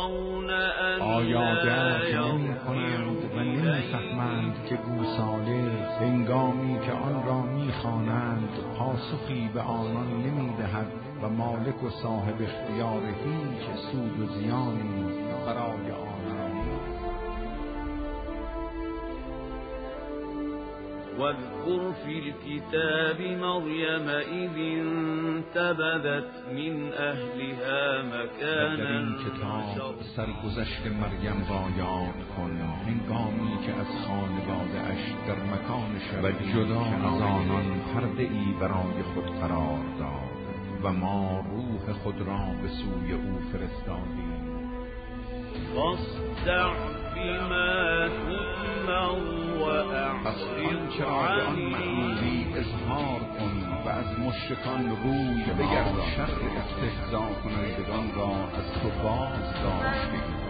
آیا درک نمی کنند و نمی فهمند که گوساله هنگامی که آن را می خوانند پاسخی به آنان نمی دهد و مالک و صاحب اختیار هیچ سود و زیانی برای آنان نیست. واذكر في الكتاب مريم إذ انتبذت من أهلها مكانا در این کتاب سرگذشت مریم را یاد کن هنگامی که از خانواده اش در مکان شرعی و جدا از آنان پرده ای برای خود قرار داد و ما روح خود را به سوی او فرستادیم. فاصدع بما تؤمر پس آنچه را به آن مأموری اظهار کن و از مشرکان روی بگردان. شر استهزا کنندگان را از تو باز داشتیم.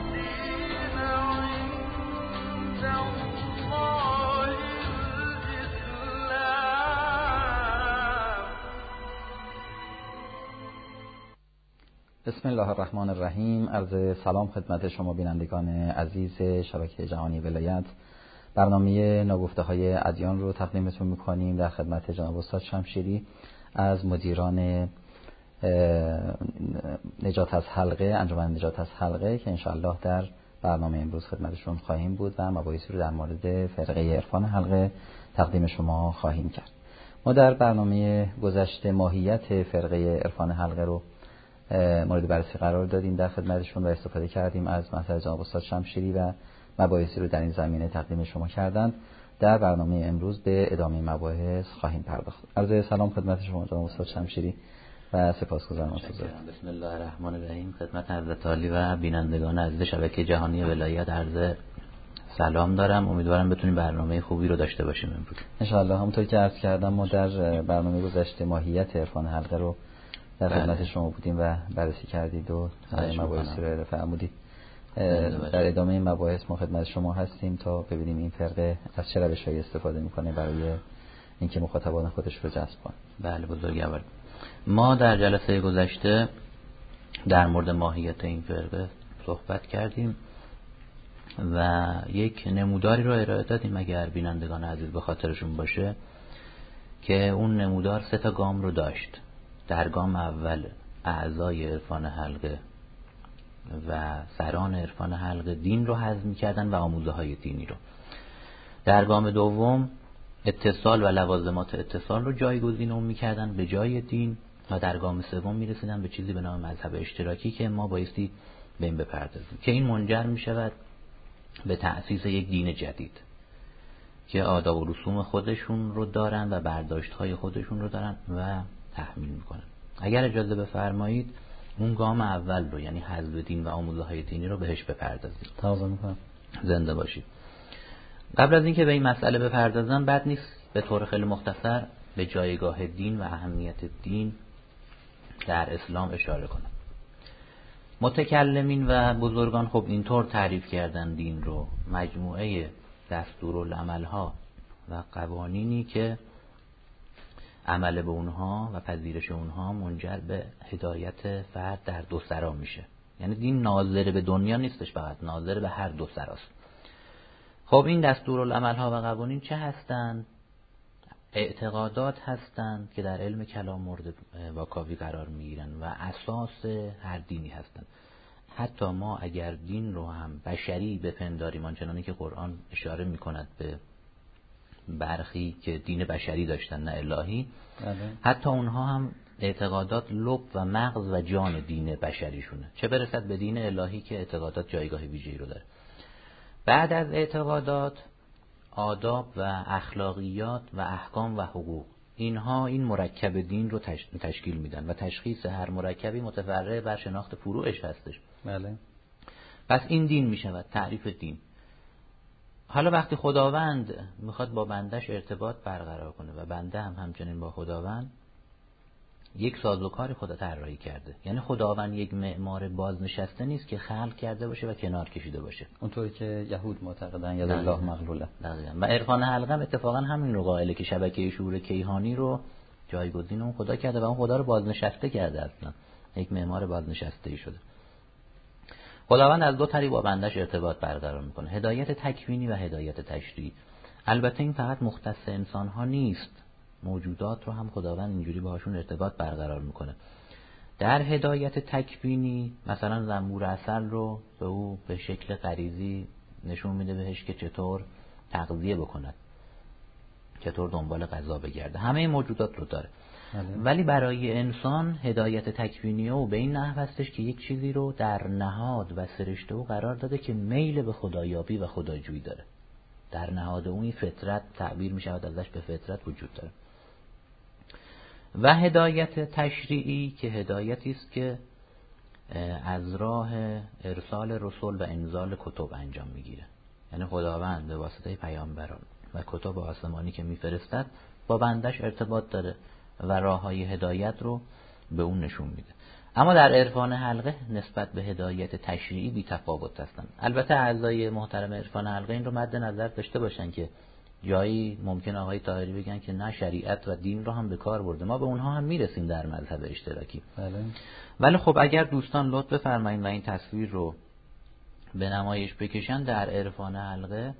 بسم الله الرحمن الرحیم. عرض سلام خدمت شما بینندگان عزیز شبکه جهانی ولایت. برنامه ناگفته های ادیان رو تقدیمتون میکنیم در خدمت جناب استاد شمشیری از مدیران نجات از حلقه، انجمن نجات از حلقه، که انشاءالله در برنامه امروز خدمتشون خواهیم بود و مباحثی رو در مورد فرقه عرفان حلقه تقدیم شما خواهیم کرد. ما در برنامه گذشته ماهیت فرقه عرفان حلقه رو مورد بررسی قرار دادیم در خدمتشون و استفاده کردیم از مطلب جناب استاد شمشیری و مباحثی رو در این زمینه تقدیم شما کردند. در برنامه امروز به ادامه مباحث خواهیم پرداخت. عرض سلام خدمت شما جناب استاد شمشیری و سپاسگزارم از حضورتون. بسم الله الرحمن الرحیم. خدمت حضرت عالی و بینندگان عزیز شبکه جهانی ولایت عرض سلام دارم. امیدوارم بتونیم برنامه خوبی رو داشته باشیم امروز ان شاء الله. همونطور که عرض کردم ما در برنامه گذشته ماهیت عرفان حلقه رو در خدمت شما بودیم و بررسی کردید و مباحثی رو فرمودید. در ادامه این مباحث ما خدمت شما هستیم تا ببینیم این فرقه از چه روش‌هایی استفاده میکنه برای اینکه مخاطبان خودش رو جذب کنه. بله بزرگوار. ما در جلسه گذشته در مورد ماهیت این فرقه صحبت کردیم و یک نموداری رو ارائه دادیم اگر بینندگان عزیز به خاطرشون باشه، که اون نمودار 3 گام رو داشت. در گام اول اعضای عرفان حلقه و سران عرفان حلقه دین رو هضم کردن و آموزه های دینی رو. در گام دوم اتصال و لوازمات اتصال رو جایگزین اون میکردن به جای دین و در گام سوم میرسیدن به چیزی به نام مذهب اشتراکی که ما بایستی به این بپردازیم، که این منجر میشود به تأسیس یک دین جدید که آداب و رسوم خودشون رو دارن و برداشت های خودشون رو دارن و تحمیل میکنن. اگر اجازه بفرمایید اون گام اول رو، یعنی حذف دین و آموزه های دینی رو بهش بپردازیم. تازه میکنم. زنده باشید. قبل از اینکه به این مسئله بپردازم بد نیست به طور خیلی مختصر به جایگاه دین و اهمیت دین در اسلام اشاره کنم. متکلمین و بزرگان خب اینطور تعریف کردن دین رو: مجموعه دستورالعمل‌ها و قوانینی که عمل به اونها و پذیرش اونها منجر به هدایت فرد در دو سرا میشه. یعنی دین ناظر به دنیا نیستش، فقط ناظر به هر دو سراست. خب این دستورالعمل‌ها و قوانین چه هستند؟ اعتقادات هستند که در علم کلام مورد واکاوی قرار میگیرن و اساس هر دینی هستند. حتی ما اگر دین رو هم بشری بپنداریم، آنچنانی که قرآن اشاره میکند به برخی که دین بشری داشتن نه الهی، حتی اونها هم اعتقادات لب و مغز و جان دین بشریشونه، چه برسد به دین الهی که اعتقادات جایگاه ویژه‌ای رو داره. بعد از اعتقادات آداب و اخلاقیات و احکام و حقوق، اینها این مرکب دین رو تشکیل میدن و تشخیص هر مرکبی متفرع بر شناخت فروعش هستش. بله. پس این دین میشود تعریف دین. حالا وقتی خداوند میخواد با بندش ارتباط برقرار کنه و بنده هم همچنین با خداوند، یک سازوکار خدا طراحی کرده. یعنی خداوند یک معمار بازنشسته نیست که خلق کرده باشه و کنار کشیده باشه، اونطوری که یهود معتقدن ید الله مغلوله. دقیقاً. و عرفان حلقه اتفاقا همین رو قائله که شبکه شعور کیهانی رو جایگزین اون خدا کرده و اون خدا رو بازنشسته کرده، اصلا یک معمار بازنشسته ای شده. خداوند از دو طریق با بندش ارتباط برقرار میکنه، هدایت تکوینی و هدایت تشریعی. البته این فقط مختص انسان ها نیست، موجودات رو هم خداوند اینجوری باهاشون ارتباط برقرار میکنه. در هدایت تکوینی مثلا زنبور عسل رو به او به شکل غریزی نشون میده بهش که چطور تغذیه بکند، چطور دنبال غذا بگرده، همه موجودات رو داره. ولی برای انسان هدایت تکوینی او به این نحو هستش که یک چیزی رو در نهاد و سرشته او قرار داده که میل به خدایابی و خداجویی داره. در نهاد اون فطرت تعبیر می شود ازش، به فطرت وجود داره. و هدایت تشریعی که هدایتی است که از راه ارسال رسول و انزال کتب انجام میگیره. یعنی خداوند به واسطه پیامبران و کتب آسمانی که میفرستد با بندش ارتباط داره و راههای هدایت رو به اون نشون میده. اما در عرفان حلقه نسبت به هدایت تشریعی بی تفاوت هستن. البته اعضای محترم عرفان حلقه این رو مد نظر داشته باشن که جایی ممکن آقای طاهری بگن که نه شریعت و دین رو هم به کار برده، ما به اونها هم میرسیم در مذهب اشتراکی. بله. ولی خب اگر دوستان لطف بفرمایید و این تصویر رو به نمایش بکشن، در عرفان حلقه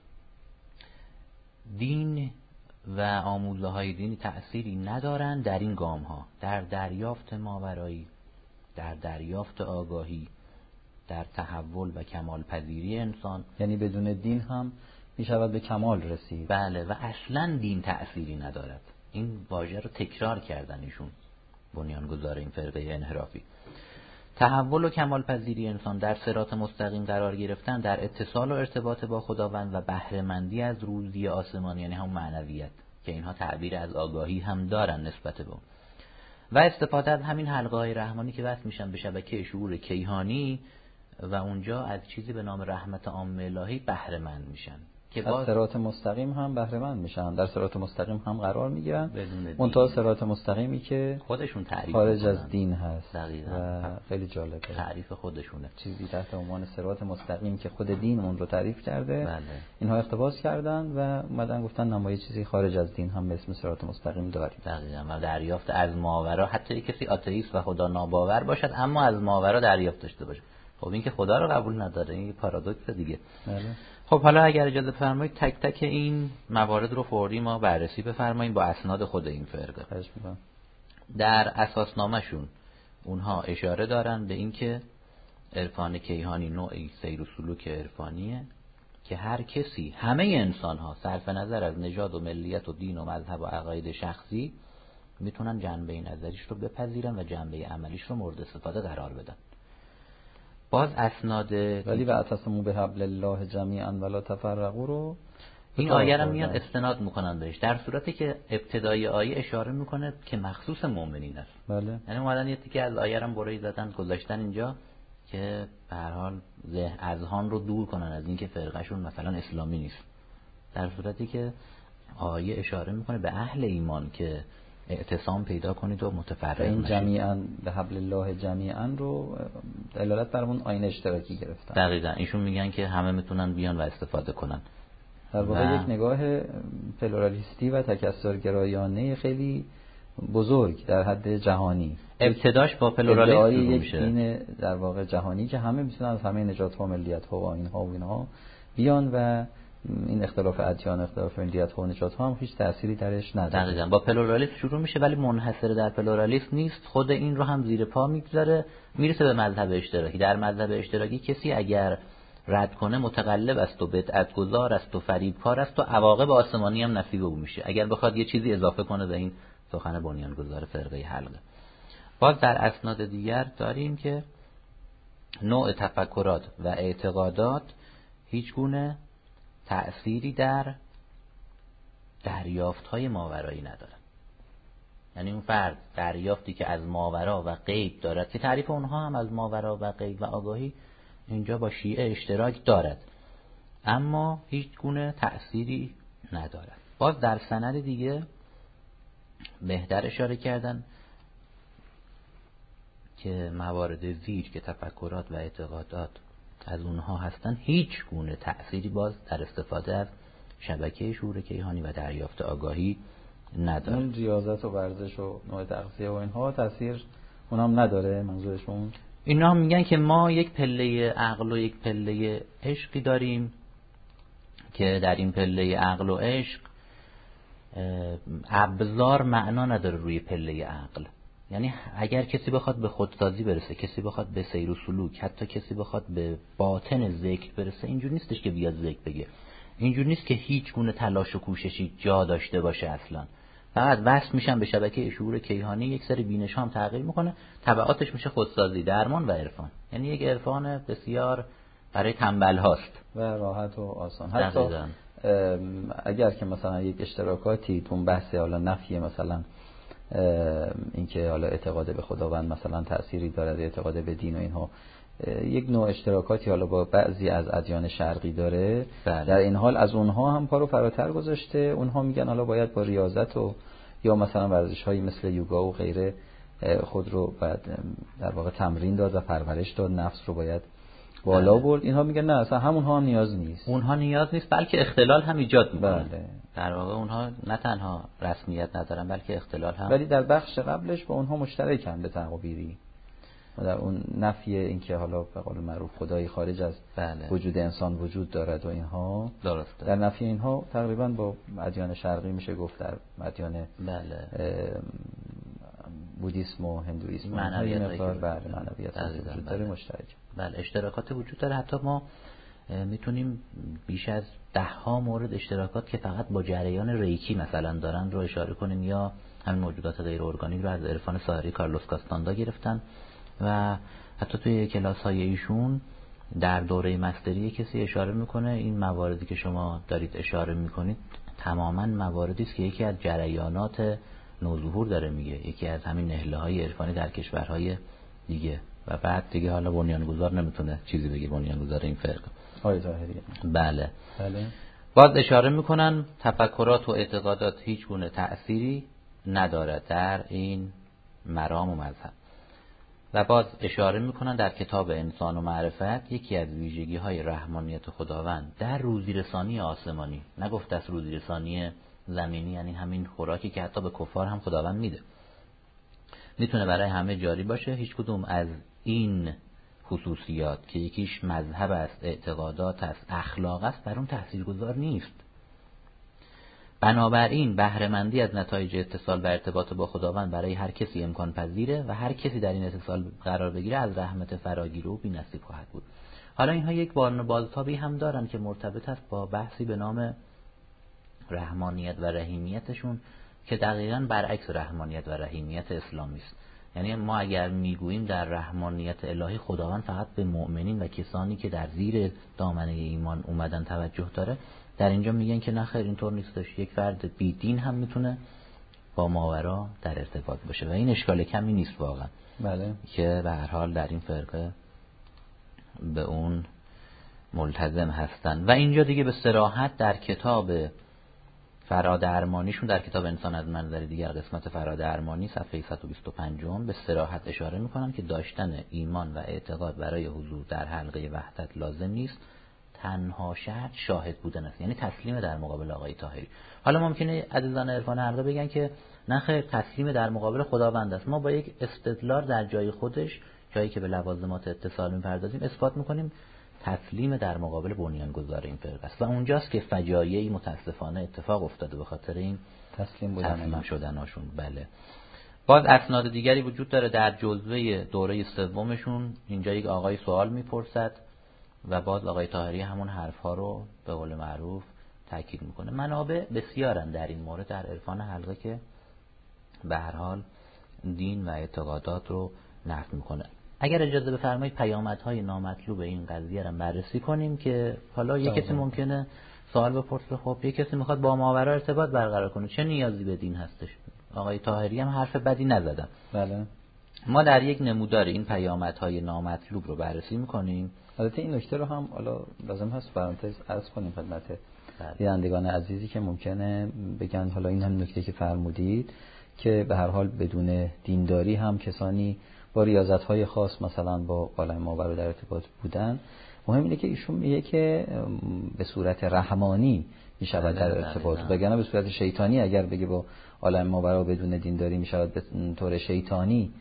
دین و آموزه های دینی تأثیری ندارن در این گام ها، در دریافت ماورایی، در دریافت آگاهی، در تحول و کمال پذیری انسان. یعنی بدون دین هم میشود به کمال رسید. بله، و اصلا دین تأثیری ندارد. این واژه رو تکرار کردن ایشون، بنیانگذار این فرقه انحرافی. تحول و کمال پذیری انسان، در صراط مستقیم قرار گرفتن، در اتصال و ارتباط با خداوند و بهره مندی از روزی آسمانی، یعنی هم معنویت که اینها تعبیر از آگاهی هم دارن نسبت به اون، و استفاده از همین حلقه های رحمانی که وصل میشن به شبکه شعور کیهانی و اونجا از چیزی به نام رحمت عامه الهی بهره مند میشن که از صراط مستقیم هم بهره مند میشن، در صراط مستقیم هم قرار میگیرن، منتها صراط مستقیمی که خودشون تعریف خارج از دین هست. دقیقاً. و خیلی جالبه تعریف خودشونه، چیزی تحت عنوان صراط مستقیم که خود دین اون رو تعریف کرده. بله. اینها اقتباس کردن و اومدن گفتن نمای چیزی خارج از دین هم به اسم صراط مستقیم داریم. دقیقاً. و دریافت از ماورا، حتی کسی آتئیست و خدا ناباور باشد اما از ماورا دریافت داشته باشه. خب این که خدا رو قبول نداره، این پارادوکس دیگه. بله. خب حالا اگر اجازه بفرمایید تک تک این موارد رو فوری ما بررسی بفرماییم با اسناد خود این فرقه. خواهش می‌کنم. در اساسنامه‌شون اونها اشاره دارن به اینکه عرفان کیهانی نوعی سیر و سلوک عرفانیه که هر کسی، همه انسان‌ها صرف نظر از نژاد و ملیت و دین و مذهب و عقاید شخصی میتونن جنبه نظریش رو بپذیرن و جنبه عملیش رو مورد استفاده قرار بدن. باز اسناد ولی و اعتصموا بحبل الله جمیعا ولا تفرقوا رو این آیه رو میان استناد میکنن بهش، در صورتی که ابتدای آیه اشاره میکنه که مخصوص مؤمنین است. بله. یعنی اومدن یه تیکه از آیه رو برای زدن گذاشتن اینجا که به هر حال اذهان رو دور کنن از اینکه فرقهشون مثلا اسلامی نیست، در صورتی که آیه اشاره میکنه به اهل ایمان که اعتصام پیدا کنید و متفرق این نشید. جمیعا به حبل الله جمیعا رو دلالت بر اون آیین اشتراکی گرفتن. دقیقاً. ایشون میگن که همه میتونن بیان و استفاده کنن. در واقع یک نگاه پلورالیستی و تکثرگرایانه خیلی بزرگ در حد جهانی. ابتداش با پلورالیسم شروع یک میشه. دین در واقع جهانی که همه میتونن از همه نژادها و ملیت‌ها و آیین‌ها و اینها بیان و این اختلاف ادیان، اختلاف ملیت‌ها و نژادها هم هیچ تأثیری درش نداره. دقیقاً. با پلورالیسم شروع میشه ولی منحصر در پلورالیسم نیست، خود این رو هم زیر پا میگذاره، میرسه به مذهب اشتراکی. در مذهب اشتراکی کسی اگر رد کنه متقلب است و بدعت گذار است و فریبکار است و عواقب آسمانی هم نصیب او میشه اگر بخواد یه چیزی اضافه کنه به این سخن بنیانگذار فرقه حلقه. باز در اسناد دیگر داریم که نوع تفکرات و اعتقادات هیچ گونه تأثیری در دریافت‌های ماورایی نداره. یعنی اون فرد دریافتی که از ماورا و غیب دارد که تعریف اونها هم از ماورا و غیب و آگاهی اینجا با شیعه اشتراک دارد، اما هیچ گونه تأثیری ندارد. باز در سند دیگه بهتر اشاره کردن که موارد زیر که تفکرات و اعتقادات از اونها هستن هیچ گونه تأثیری باز در استفاده از شبکه شعور کیهانی و دریافت آگاهی نداره. اون ریاضت و ورزش و نوع تغذیه و اینها تأثیر اونام نداره منظورشون؟ اینا هم میگن که ما یک پله عقل و یک پله عشقی داریم که در این پله عقل و عشق ابزار معنا نداره روی پله عقل. یعنی اگر کسی بخواد به خودسازی برسه، کسی بخواد به سیر و سلوک، حتی کسی بخواد به باطن ذکر برسه، اینجور نیستش که بیاد ذکر بگه، اینجور نیست که هیچ گونه تلاش و کوششی جا داشته باشه اصلا. فقط وصل میشن به شبکه شعور کیهانی، یک سری بینش هم تغییر میکنه، تبعاتش میشه خودسازی، درمان و عرفان. یعنی یک عرفان بسیار برای تنبل هاست و راحت و آسان. حتی اگر که مثلا یک اشتراکاتی تو بحث حالا نفی مثلا اینکه حالا اعتقاد به خداوند مثلا تأثیری داره، اعتقاد به دین و اینها، یک نوع اشتراکاتی حالا با بعضی از ادیان شرقی داره، بله. در این حال از اونها هم پا رو فراتر گذاشته. اونها میگن حالا باید با ریاضت و یا مثلا ورزش‌هایی مثل یوگا و غیره خود رو بعد در واقع تمرین داد و پرورش داد، نفس رو باید بالا برد. اینها میگن نه اصلا همونها هم نیاز نیست، اونها نیاز نیست، بلکه اختلال هم ایجاد میکنه. بله. در واقع اونها نه تنها رسمیت ندارن بلکه اختلال هم، ولی در بخش قبلش با اونها مشترکن به تعبیری و در اون نفی اینکه حالا به قول معروف خدایی خارج از وجود انسان وجود دارد و اینها، درسته. در نفی اینها تقریبا با ادیان شرقی میشه گفت، در ادیان بودیسم و هندویسم معنویت وجود داره مشترک. بله، اشتراکات وجود داره. حتی ما میتونیم بیش از 10 مورد اشتراکات که فقط با جریان ریکی مثلا دارن رو اشاره کنیم، یا همین موجودات غیر ارگانیک رو از عرفان ساحری کارلوس کاستاندا گرفتن و حتی توی کلاس‌های ایشون در دوره مستری کسی اشاره میکنه این مواردی که شما دارید اشاره میکنید تماما مواردی است که یکی از جریانات نوظهور داره میگه، یکی از همین نهله‌های عرفانی در کشورهای دیگه. و بعد دیگه حالا بنیانگذار نمیتونه چیزی بگه، بنیانگذار این فرقه آقای طاهری. بله. بله. باز اشاره میکنن تفکرات و اعتقادات هیچ گونه تأثیری نداره در این مرام و مذهب. و باز اشاره میکنن در کتاب انسان و معرفت یکی از ویژگی های رحمانیت خداوند در روزیرسانی آسمانی، نگفت از روزیرسانی زمینی، یعنی همین خوراکی که حتی به کفار هم خداوند میده، میتونه برای همه جاری باشه. هیچ کدوم از این خصوصیات که یکیش مذهب است، اعتقادات است، اخلاق است، بر اون تاثیرگذار نیست. بنابراین بهره‌مندی از نتایج اتصال و ارتباط با خداوند برای هر کسی امکان پذیره و هر کسی در این اتصال قرار بگیره از رحمت فراگیر و بی‌نصیب خواهد بود. حالا اینها یک بازتابی هم دارن که مرتبط است با بحثی به نام رحمانیت و رحیمیتشون که دقیقاً برعکس رحمانیت و رحیمیت اسلامی است. یعنی ما اگر میگوییم در رحمانیت الهی خداوند فقط به مؤمنین و کسانی که در زیر دامنه ایمان اومدن توجه داره، در اینجا میگن که نه خیر، اینطور نیستش، یک فرد بی دین هم میتونه با ماورا در ارتباط باشه و این اشکال کمی نیست واقعا. بله. که به هر حال در این فرقه به اون ملتزم هستن. و اینجا دیگه به صراحت در کتاب فرادرمانیشون، در کتاب انسان از منظر دیگر قسمت فرادرمانی صفحه 125 به صراحت اشاره میکنن که داشتن ایمان و اعتقاد برای حضور در حلقه وحدت لازم نیست، تنها شرط شاهد بودن است، یعنی تسلیم در مقابل آقای طاهری. حالا ممکنه عزیزان عرفان حلقه بگن که نه خیر، تسلیم در مقابل خداوند است. ما با یک استدلال در جای خودش، جایی که به لوازمات اتصال میپردازیم، اثبات میکنیم تسلیم در مقابل بنیانگذار این فرقه است و اونجاست که فجایعی متاسفانه اتفاق افتاده به خاطر این تسلیم شدناشون. بله. باز اسناد دیگری وجود داره در جزوه دوره سومشون. اینجا یک آقای سوال میپرسد و باز آقای طاهری همون حرفها رو به قول معروف تاکید میکنه. منابع بسیارن در این مورد در عرفان حلقه که به هر حال دین و اعتقادات رو نفی میکنه. اگر اجازه بفرمایید پیامدهای نامطلوب این قضیه رو بررسی کنیم که حالا یک کسی ممکنه سوال بپرسه خب یک کسی میخواد با ماورا ارتباط برقرار کنه، چه نیازی به دین هستش؟ آقای طاهری هم حرف بدی نزدن. بله. ما در یک نمودار این پیامدهای نامطلوب رو بررسی میکنیم. البته این نکته رو هم حالا لازم هست پرانتز عرض کنیم خدمت بینندگان عزیزی که ممکنه بگن حالا این هم نکته که فرمودید که به هر حال بدون دینداری هم کسانی با ریاضت‌های خاص مثلا با عالم ماورا در ارتباط بودن. مهم اینه که ایشون میگه که به صورت رحمانی میشود در ارتباط، وگرنه به صورت شیطانی اگر بگه با عالم ماورا بدون دینداری میشود به طور شیطانی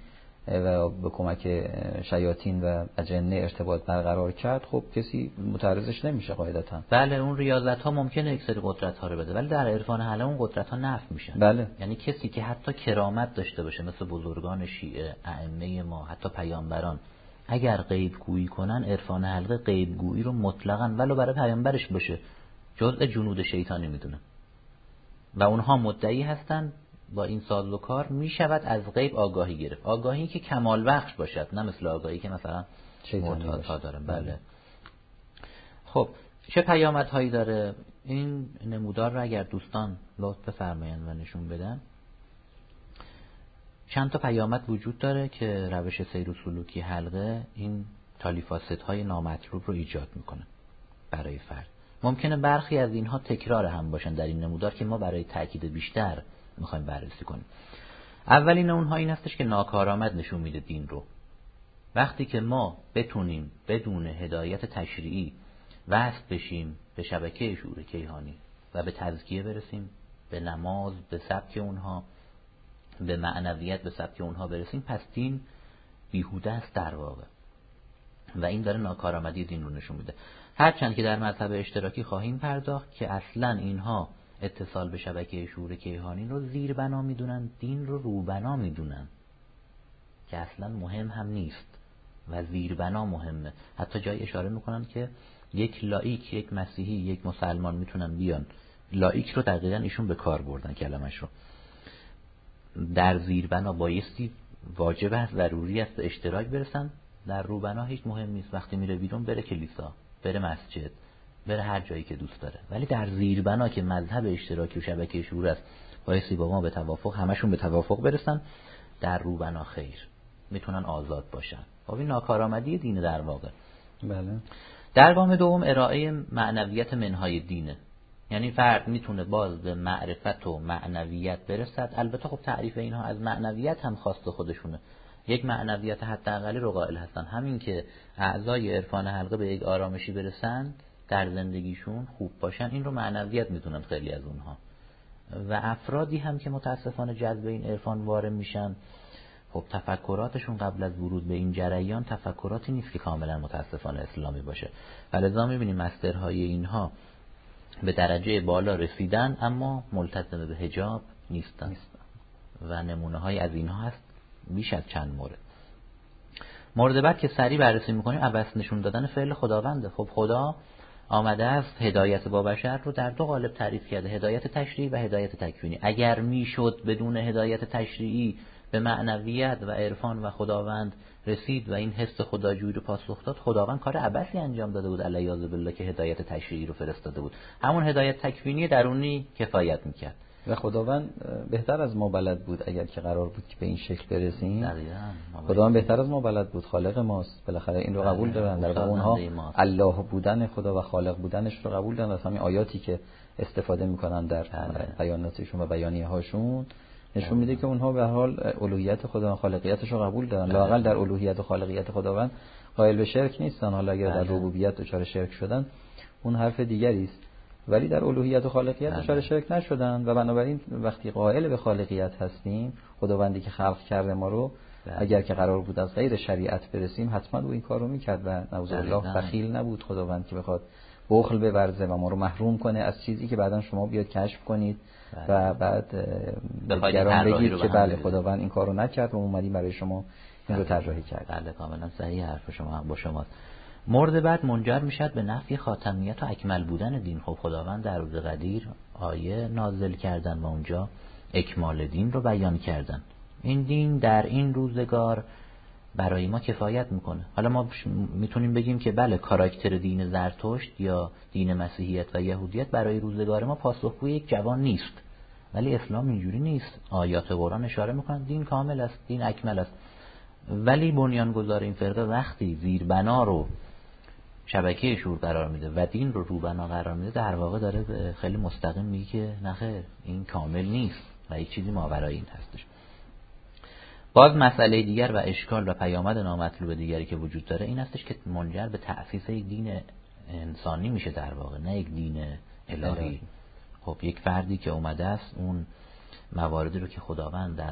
و به کمک شیاطین و اجنه ارتباط برقرار کرد، خب کسی متعرضش نمیشه قاعدتا. بله اون ریاضت ها ممکنه یک سری قدرت ها رو بده، ولی در عرفان حلقه اون قدرت ها نفی میشن. بله. یعنی کسی که حتی کرامت داشته باشه مثل بزرگان شیعه، ائمه ما، حتی پیامبران، اگر غیب گویی کنن، عرفان حلقه غیب گویی رو مطلقاً ولو برای پیامبرش باشه جزء جنود شیطانی میدونه و اونها مدعی هستن با این سازوکار میشود از غیب آگاهی گرفت، آگاهی که کمال بخش باشد، نه مثل آگاهی که مثلا معتادها دارن. بله. خب چه پیامدهایی داره این نمودار رو اگر دوستان لطف بفرمایند و نشون بدن؟ چند تا پیامد وجود داره که روش سیر و سلوکی حلقه این تالیفاست‌های نامطلوب رو ایجاد میکنه برای فرد. ممکنه برخی از اینها تکرار هم باشن در این نمودار که ما برای تأکید بیشتر میخوایم بررسی کنیم. اولین اونها این هستش که ناکارآمد نشون میده دین رو. وقتی که ما بتونیم بدون هدایت تشریعی وصل بشیم به شبکه شعور کیهانی و به تزکیه برسیم، به نماز به سبک اونها، به معنویت به سبک اونها برسیم، پس دین بیهوده است در واقع و این داره ناکارآمدی دین رو نشون میده. هرچند که در مذهب اشتراکی خواهیم پرداخت که اصلا اینها اتصال به شبکه شعور کیهانی رو زیر بنا میدونن، دین رو روبنا میدونن که اصلا مهم هم نیست و زیر بنا مهمه. حتی جای اشاره میکنن که یک لایک، یک مسیحی، یک مسلمان میتونن بیان، لایک رو دقیقاً ایشون به کار بردن کلمش رو، در زیر بنا بایستی واجب است، ضروری است به اشتراک برسن، در روبنا هیچ مهم نیست، وقتی میره بیرون بره کلیسا، بره مسجد، بره هر جایی که دوست داره. ولی در زیر بنا که مذهب اشتراکی و شبکه شعور است بایستی با ما به توافق، همشون به توافق برسن، در روبنا خیر، میتونن آزاد باشن. خب این ناکارآمدی دینه در واقع. بله. در گام دوم ارائه معنویت منهای دینه، یعنی فرد میتونه باز به معرفت و معنویت برسد. البته خب تعریف اینها از معنویت هم خاص خودشونه، یک معنویت حداقلی رو قائل هستن، همین که اعضای عرفان حلقه به یک آرامشی برسن در زندگیشون خوب باشن، این رو معنویت میتونن خیلی از اونها. و افرادی هم که متاسفانه جذب این عرفان وارد میشن، خب تفکراتشون قبل از ورود به این جریان تفکراتی نیست که کاملا متاسفانه اسلامی باشه و لذا میبینیم مسترهای اینها به درجه بالا رسیدن اما ملتزم به حجاب نیستن و نمونه های از اینها هست بیش از چند مورد. مورد بعد که سریع بررسی میکنیم عبث نشون دادن فعل خداونده. خب خدا آمده است هدایت با بشر رو در دو قالب تعریف کرده، هدایت تشریعی و هدایت تکوینی. اگر میشد بدون هدایت تشریعی به معنویت و عرفان و خداوند رسید و این حس خداجویی رو پاسخ داد، خداوند کار عبثی انجام داده بود علیاذ بالله که هدایت تشریعی رو فرستاده بود. همون هدایت تکوینی درونی کفایت میکرد و خداوند بهتر از ما بلد بود. اگر که قرار بود که به این شکل برسیم، خداوند بهتر از ما بلد بود، خالق ماست، بالاخره این رو قبول دارن. در واقع اونها الله بودن خدا و خالق بودنش رو قبول دارن. از همین آیاتی که استفاده میکنن در بیاناتشون و بیانیه هاشون نشون میده که اونها به هر حال الوهیت خدا و خالقیتش رو قبول دارن. لااقل در الوهیت و خالقیت خداوند قائل به شرک نیستن. حالا اگر در ربوبیت دچار شرک شدن اون حرف دیگری است، ولی در الوهیت و خالقیت دچار شرک نشدن و بنابراین وقتی قائل به خالقیت هستیم، خداوندی که خلق کرده ما رو، اگر که قرار بود از غیر شریعت برسیم حتما او این کار رو میکرد و نعوذ بالله بخیل نبود خداوند که بخواد بخل بورزه و ما رو محروم کنه از چیزی که بعداً شما بیاد کشف کنید و بعد دیگران بگید که بله خداوند این کار رو نکرد و اومدیم برای شما این رو طراحی کرد. بله کاملا صحیح حرف شما با شماست. مورد بعد منجر میشد به نفی خاتمیت و اکمل بودن دین. خب خداوند در روز قدیر آیه نازل کردن و اونجا اکمال دین رو بیان کردن. این دین در این روزگار برای ما کفایت میکنه. حالا ما میتونیم بگیم که بله کاراکتر دین زرتشت یا دین مسیحیت و یهودیت برای روزگار ما پاسخگوی یک جوان نیست، ولی اسلام اینجوری نیست. آیات قرآن اشاره میکنن دین کامل است، دین اکمل است. ولی بنیانگذار این فرقه وقتی زیربنا رو شبکه شعور قرار میده و دین رو روبنا قرار میده، در واقع داره خیلی مستقیم میگه که نخیر این کامل نیست و یک چیزی ماورای این هستش. باز مسئله دیگر و اشکال و پیامد نامطلوب دیگری که وجود داره این هستش که منجر به تأسیس یک دین انسانی میشه در واقع، نه یک دین الهی. خب یک فردی که اومده است اون مواردی رو که خداوند در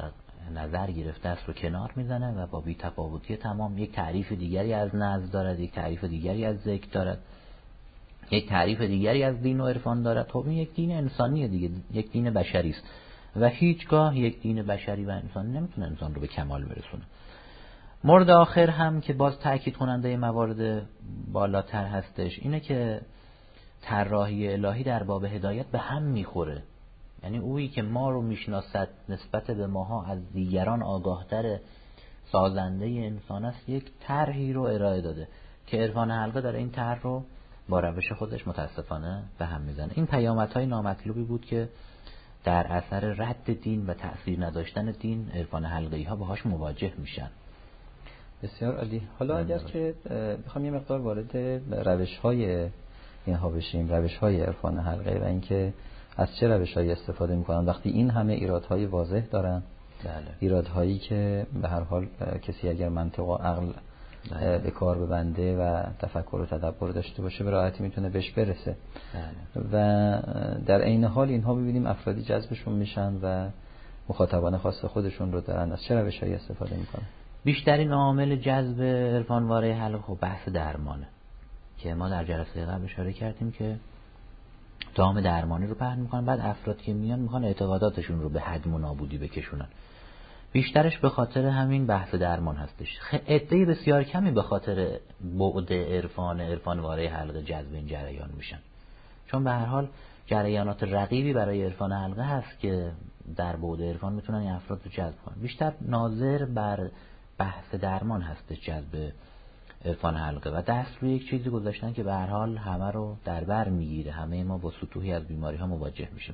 نظر گرفته است رو کنار میزنه و با بی‌تفاوتی تمام یک تعریف دیگری از نزد دارد، یک تعریف دیگری از ذکر دارد، یک تعریف دیگری از دین و عرفان دارد. خب این یک دین انسانیه دیگه، یک دین بشری است و هیچگاه یک دین بشری و انسانی نمیتونه انسان رو به کمال برسونه. مورد آخر هم که باز تأکید کننده موارد بالاتر هستش اینه که طراحی الهی در باب هدایت به هم میخوره. یعنی اویی که ما رو میشناسد نسبت به ماها از دیگران آگاهتر سازنده انسان است، یک طرحی رو ارائه داده که عرفان حلقه داره این طرح رو با روش خودش متاسفانه به هم میزنه. این پیامدهای نامطلوبی بود که در اثر رد دین و تأثیر نداشتن دین عرفان حلقه‌ای ها باهاش مواجه میشن. بسیار عالی. حالا اگر که بخوام یه مقدار وارد روش‌های اینها بشیم، روش‌های عرفان حلقه و اینکه از چه روش‌هایی استفاده می‌کنن وقتی این همه ایرادهای واضح دارن. بله. ایرادهایی که به هر حال کسی اگر منطق و عقل به کار ببنده و تفکر و تدبر داشته باشه به راحتی میتونه بهش برسه. بله. و در عین حال اینها ببینیم افرادی جذبشون میشن و مخاطبان خاص خودشون رو دارن. از چه روش‌هایی استفاده می‌کنن؟ بیشترین عامل جذب عرفان واره حلقه خب بحث درمانه که ما در جلسه قبل اشاره کردیم که دام درمانی رو پهن میکنن، بعد افراد که میان میخوان اعتقاداتشون رو به هدم و نابودی بکشونن. بیشترش به خاطر همین بحث درمان هستش. عده بسیار کمی به خاطر بعد عرفان واره حلقه جذب این جریان میشن، چون به هر حال جریانات رقیبی برای عرفان حلقه هست که در بعد عرفان میتونن این افراد رو جذب کنن. بیشتر ناظر بر بحث درمان هست جذب عرفان حلقه و دست روی یک چیزی گذاشتن که به هر حال همه رو در بر میگیره، همه ما با سطوحی از بیماری ها مواجه میشیم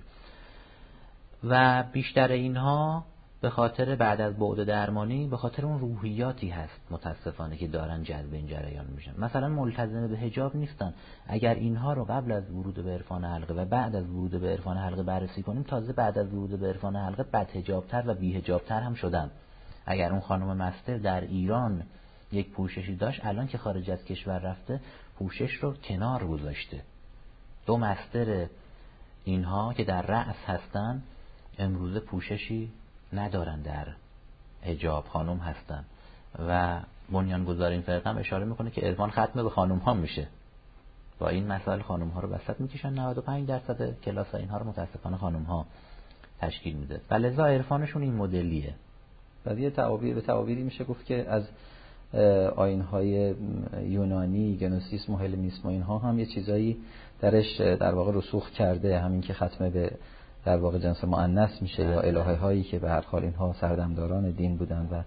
و بیشتر اینها به خاطر بعد از بعد درمانی به خاطر اون روحیاتی هست متاسفانه که دارن جذب این جریان میشن. مثلا ملتزم به حجاب نیستن. اگر اینها رو قبل از ورود به عرفان حلقه و بعد از ورود به عرفان حلقه بررسی کنیم، تازه بعد از ورود به عرفان حلقه بد حجابتر و بی حجابتر هم شدن. اگر اون خانم مستر در ایران یک پوششی داشت، الان که خارج از کشور رفته پوشش رو کنار گذاشته. دو مستر اینها که در رأس هستن امروزه پوششی ندارن، در حجاب خانم هستن و بنیانگذار این فرقه هم اشاره میکنه که عرفان ختم به خانم ها میشه. با این مسائل خانم ها رو وسط میکشن، 95% کلاس ها اینها رو متاسفانه خانم ها تشکیل میده. ولذا عرفانشون این مدلیه. بعد یه تعابیری میشه گفت که از آیین‌های یونانی، گنوسیسم و هلنیسم و اینها هم یه چیزایی درش در واقع رسوخ کرده، همین که ختم به در واقع جنس مؤنث میشه یا الهه‌هایی که به هر حال اینها سردمداران دین بودن و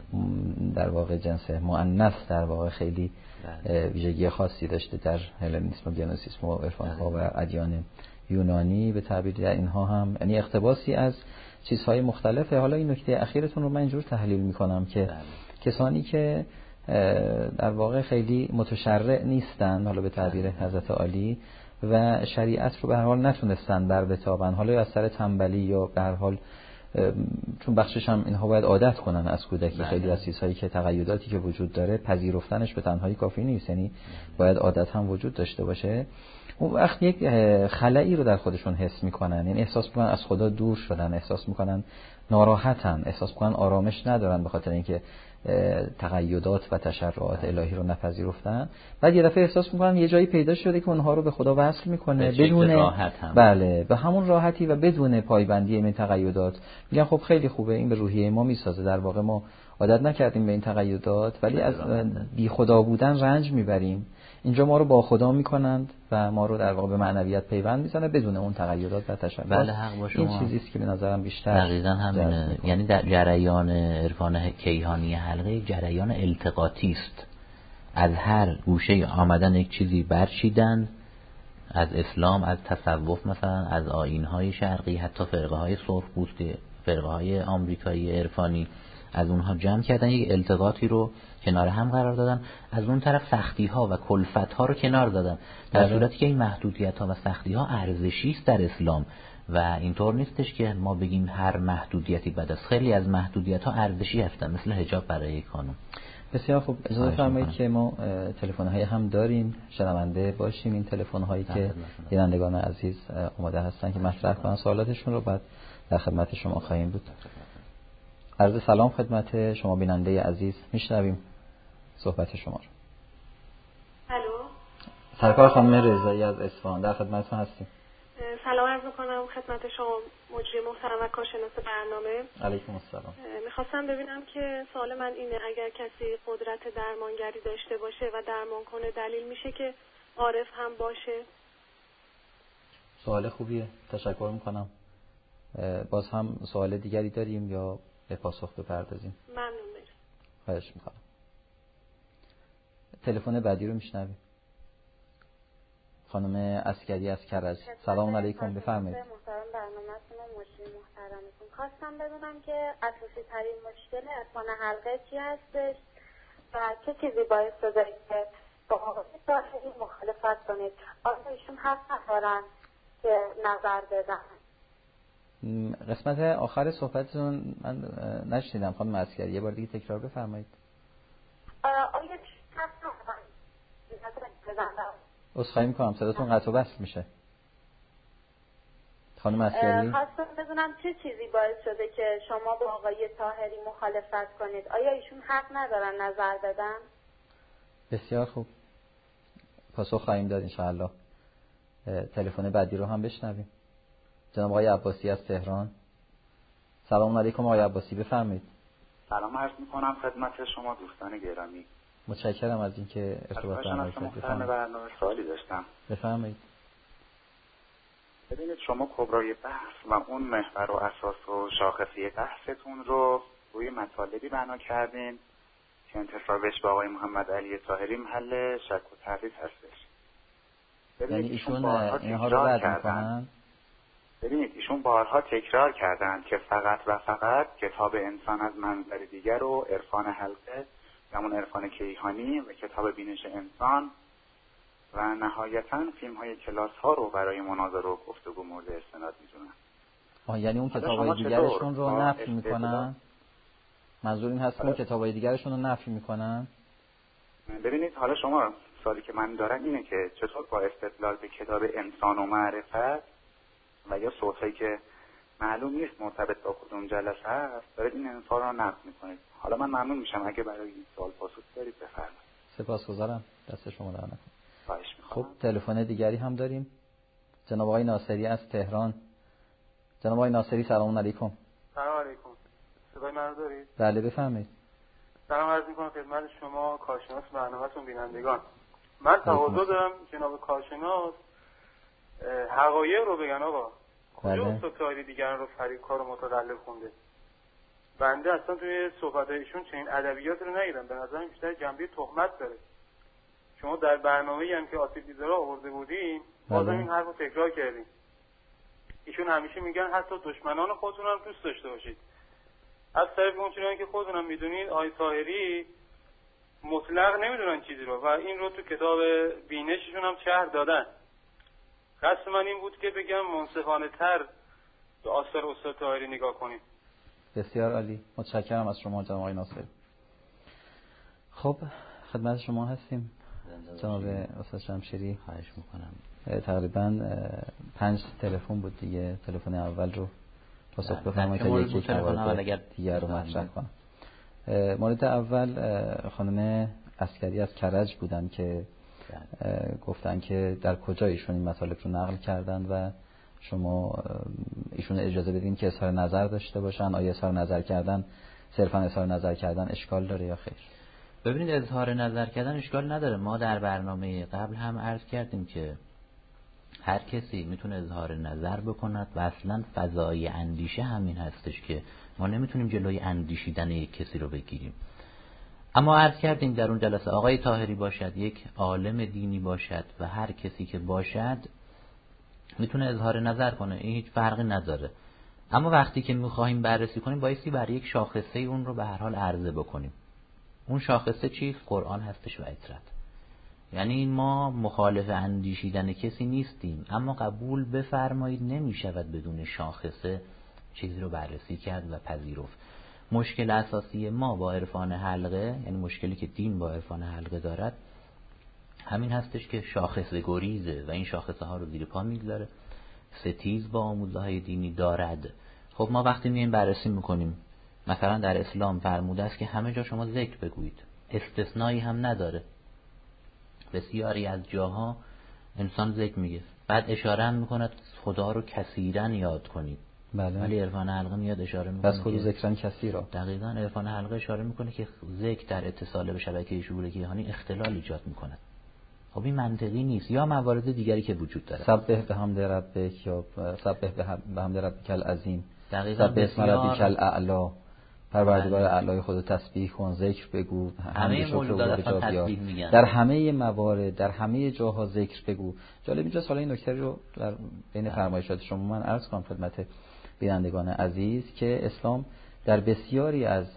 در واقع جنس مؤنث در واقع خیلی ویژگی خاصی داشته در هلنیسم و گنوسیسم و عرفان‌ها و ادیان یونانی. به تعبیر در اینها هم یعنی اقتباسی از چیزهای مختلفه. حالا این نکته اخیرتون رو من اینجور تحلیل میکنم که کسانی که در واقع خیلی متشرع نیستن، حالا به تعبیر حضرت عالی، و شریعت رو به هر حال نتونستن بر بتابن، حالا یا از سر تنبلی یا به هر حال چون بخشش هم اینها باید عادت کنن از کودکی، خیلی از چیزهایی که تقیداتی که وجود داره پذیرفتنش به تنهایی کافی نیست، یعنی باید عادت هم وجود داشته باشه. اون وقت یک خلایی رو در خودشون حس میکنن، یعنی احساس میکنن از خدا دور شدن، احساس میکنن ناراحتن، احساس میکنن آرامش ندارن به خاطر اینکه تقیدات و تشرعات الهی رو نپذیرفتن. بعد یه دفعه احساس میکنن یه جایی پیدا شده که اونها رو به خدا وصل میکنه بدون بله به همون راحتی و بدون پایبندی این تقیدات. میگن خب خیلی خوبه، این به روحیه ما میسازه، در واقع ما عادت نکردیم به این تقیدات ولی از بی خدا بودن رنج میبریم، اینجا ما رو با خدا میکنند و ما رو در واقع به معنویت پیوند میزنه بدون اون تقیدات و تشبیهات. بله حق با شما. این چیزی است که به نظرم بیشتر دقیقاً همینه. یعنی در جریان عرفان کیهانی حلقه جریان التقاطی است. از هر گوشه آمدن یک چیزی برچیدن، از اسلام، از تصوف، مثلا از آیین‌های شرقی، حتی فرقه‌های سرخپوست، فرقه‌های آمریکایی عرفانی، از اونها جمع کردن یک التقاطی رو کنار هم قرار دادن، از اون طرف سختی ها و کلفت ها رو کنار دادن، در صورتی که این محدودیت ها و سختی ها ارزشی است در اسلام و اینطور نیستش که ما بگیم هر محدودیتی بد است. خیلی از محدودیت ها ارزشی هستن، مثل حجاب برای یک خانم. بسیار خوب، اجازه فرمایید که ما تلفن هایی هم داریم، شنونده باشیم این تلفن هایی که بینندگان عزیز آماده هستن که مطرح کنن سوالاتشون رو، بعد در خدمت شما خواهیم بود. عرض سلام خدمت شما بیننده عزیز، میشنویم صحبت شما رو. الو. سرکار خانم رضایی از اصفهان در خدمتتون هستیم. سلام عرض می‌کنم خدمت شما مجری محترم و کارشناس برنامه. علیکم السلام. میخواستم ببینم که سوال من اینه، اگر کسی قدرت درمانگری داشته باشه و درمان کنه، دلیل میشه که عارف هم باشه؟ سوال خوبیه، تشکر میکنم. باز هم سوال دیگری داریم یا به پاسخ بپردازیم؟ ممنون. بریم. خواهش میکنم. تلفن بعدی رو میشنویم. خانم عسکری از کرج. سلام علیکم، بفرمایید. محترم برنامه‌تون و مجری محترمتون، خواستم بدونم که اساسی ترین مشکل عرفان حلقه چی هستش و چه چیزی باعث شده که با آقای طاهری مخالفت کنید؟ آیا ایشون حق ندارن که نظر بدن؟ قسمت آخر صحبتتون من نشنیدم خانم عسکری، یه بار دیگه تکرار بفرمایید. آیا ایشون حق ندارن نظر بدن؟ عذرخواهی میکنم صداتون قطع و وصل میشه. خانم عسکری، خواستم بدونم چه چیزی باعث شده که شما با آقای طاهری مخالفت کنید؟ آیا ایشون حق ندارن نظر بدن؟ بسیار خوب، پاسخ خواهیم داد انشاءالله. تلفن بعدی رو هم بشنویم. جناب آقای عباسی از تهران. سلام علیکم آقای عباسی، بفرمایید. سلام عرض میکنم خدمت شما دوستان گرامی. متشکرم از اینکه ارتباط برقرار کردید. بفرمایید. برنامه سوالی داشتم. بفرمایید. ببینید شما کبرای بحث و اون محور و اساس و شاخصه بحثتون رو روی مطالبی بنا کردین که انتسابش به آقای محمد علی طاهری محل شک و تردید هستش. یعنی ایشون اینها رو رد میکنن؟ ببینید ایشون بارها تکرار کردند که فقط و فقط کتاب انسان از منظر دیگر و عرفان حلقه، همون عرفان کیهانی و کتاب بینش انسان و نهایتاً فیلم های کلاس ها رو برای مناظره و گفتگو مورد استناد میدونن. یعنی اون کتاب های دیگرشون رو نفی میکنن؟ منظور این هست که اون کتاب های دیگرشون رو نفی میکنن؟ ببینید حالا شما سوالی که من دارم اینه که چطور با استدلال به کتاب انسان و معرفت و یا صوتایی که معلوم نیست مرتبط با کدوم جلسه هست دارید این انسان رو نقد میکنید. حالا من ممنون میشم اگه برای این سوال پاسخ دارید بفرمایید. سپاسگزارم، دست شما در نکنه. خواهش میکنم. خب تلفن دیگری هم داریم. جناب آقای ناصری از تهران. جناب آقای ناصری سلام علیکم. سلام علیکم. صدای من رو دارید؟ بله بفرمایید. سلام عرض میکنم خدمت شما کارشناس برنامه‌تون، بینندگان. من تقاضا دارم جناب کارشناس حقایق رو بگن. آقا کجا استاد طاهری دیگران رو فریبکار و متقلب خونده؟ بنده اصلا توی صحبتایشون چنین ادبیات رو ندیدم، به نظرم بیشتر جنبه تهمت داره. شما در برنامه‌ای هم که آسیب دیدارا آورده بودین بازم این حرف رو تکرار کردین. ایشون همیشه میگن حتی دشمنان خودتون هم دوست داشته باشید. از طرف اون چیزی که خودتون هم میدونید آقای طاهری مطلق نمیدونن چیزی رو و این رو تو کتاب بینششون هم شرح دادن. قصد من این بود که بگم منصفانه تر به آثار استاد طاهری نگاه کنید. بسیار عالی، متشکرم از شما جناب آقای ناصری. خب خدمت شما هستیم جناب استاد شمشیری. خواهش میکنم. تقریبا 5 تلفن بود دیگه، تلفن اول رو پاسخ بفرمایید تا یکی اگر دیگر رو مطرح کنم. مورد اول خانم عسکری از کرج بودن که گفتن که در کجا ایشون این مطالب رو نقل کردن و شما ایشون اجازه بدین که اظهار نظر داشته باشن. آیا اظهار نظر کردن صرفا اظهار نظر کردن اشکال داره یا خیر؟ ببینید اظهار نظر کردن اشکال نداره. ما در برنامه قبل هم عرض کردیم که هر کسی میتونه اظهار نظر بکند و اصلا فضای اندیشه همین هستش که ما نمیتونیم جلوی اندیشیدن یک کسی رو بگیریم. اما عرض کردیم در اون جلسه آقای طاهری باشد، یک عالم دینی باشد و هر کسی که باشد میتونه اظهار نظر کنه، این هیچ فرقی نداره. اما وقتی که میخوایم بررسی کنیم بایستی بر یک شاخصه اون رو به هر حال عرضه بکنیم. اون شاخصه چیست؟ قرآن هستش و اطرت. یعنی ما مخالف اندیشیدن کسی نیستیم، اما قبول بفرمایید نمیشود بدون شاخصه چیزی رو بررسی کرد و پذیرفت. مشکل اساسی ما با عرفان حلقه، یعنی مشکلی که دین با عرفان حلقه دارد، همین هستش که شاخصه گریزه و این شاخصه ها رو زیر پا میگذاره، ستیز با آموزه های دینی دارد. خب ما وقتی میایم بررسی میکنیم مثلا در اسلام فرموده است که همه جا شما ذکر بگویید، استثنایی هم نداره. بسیاری از جاها انسان ذکر میگه، بعد اشاره هم میکنه خدا رو کثیرا یاد کنید. بله. ولی عرفان حلقه میاد اشاره میکنه بس خود ذکرن کثیرا. دقیقاً عرفان حلقه اشاره میکنه که ذکر در اتصال به شبکه شعور کیهانی اختلال ایجاد میکنه. خب این منطقی نیست. یا موارد دیگری که وجود داره، سبح بحمد ربک یا سبح بحمد ربک العظیم، دقیقاً سبح اسم ربک الاعلی، پروردگار اعلای خود تسبیح کن، ذکر بگو، همه موجودات تسبیح میگن، در همه موارد در همه جاها ذکر بگو. جالب اینجاست، حالا این نکته رو در بین فرمایشات شما من عرض کنم خدمت بینندگان عزیز که اسلام در بسیاری از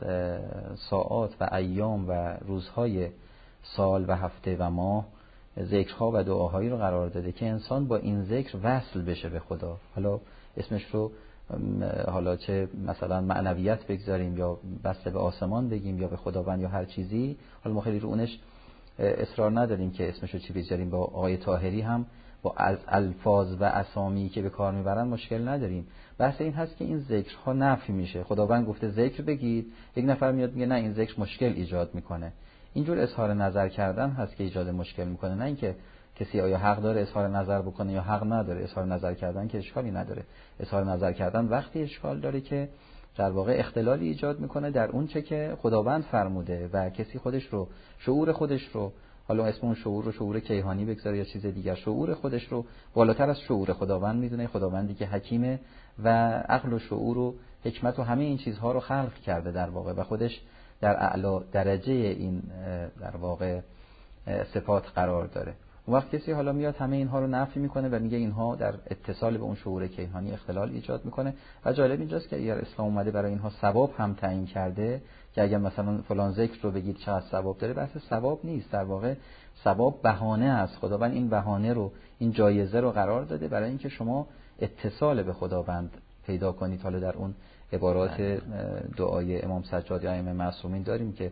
ساعات و ایام و روزهای سال و هفته و ماه ذکرها و دعاهایی رو قرار داده که انسان با این ذکر وصل بشه به خدا. حالا اسمش رو حالا چه مثلا معنویت بگذاریم یا وصل به آسمان بگیم یا به خداوند یا هر چیزی، حالا ما خیلی رو اونش اصرار نداریم که اسمش رو چی بگذاریم. با آقای طاهری هم با الفاظ و اسامی که به کار میبرن مشکل نداریم. بحث این هست که این ذکرها نفی میشه. خداوند گفته ذکر بگید، یک نفر میاد میگه نه این ذکر مشکل ایجاد میکنه. اینجور اظهار نظر کردن هست که ایجاد مشکل میکنه، نه اینکه کسی آیا حق داره اظهار نظر بکنه یا حق نداره اظهار نظر کردن، که اشکالی نداره. اظهار نظر کردن وقتی اشکال داره که در واقع اختلالی ایجاد میکنه در اون چه که خداوند فرموده و کسی خودش رو، شعور خودش رو، حالا اسم اون شعور رو شعور کیهانی بگذاره یا چیز دیگر، شعور خودش رو بالاتر از شعور خداوند میدونه. خداوندی که حکیمه و عقل و شعور و حکمت و همه این چیزها رو خلق کرده در واقع و خودش در اعلی درجه این در واقع صفات قرار داره. اون وقت کسی حالا میاد همه اینها رو نفی میکنه و میگه اینها در اتصال به اون شعور کیهانی اختلال ایجاد میکنه. و جالب اینجاست که اگر اسلام اومده برای اینها ثواب هم تعیین کرده که اگر مثلا فلان ذکر رو بگید چقدر ثواب داره، بحث ثواب نیست، در واقع ثواب بهانه است. خداوند این بهانه رو، این جایزه رو قرار داده برای اینکه شما اتصال به خداوند پیدا کنید. حالا در اون عبارات دعای امام سجاد یا ائمه معصومین داریم که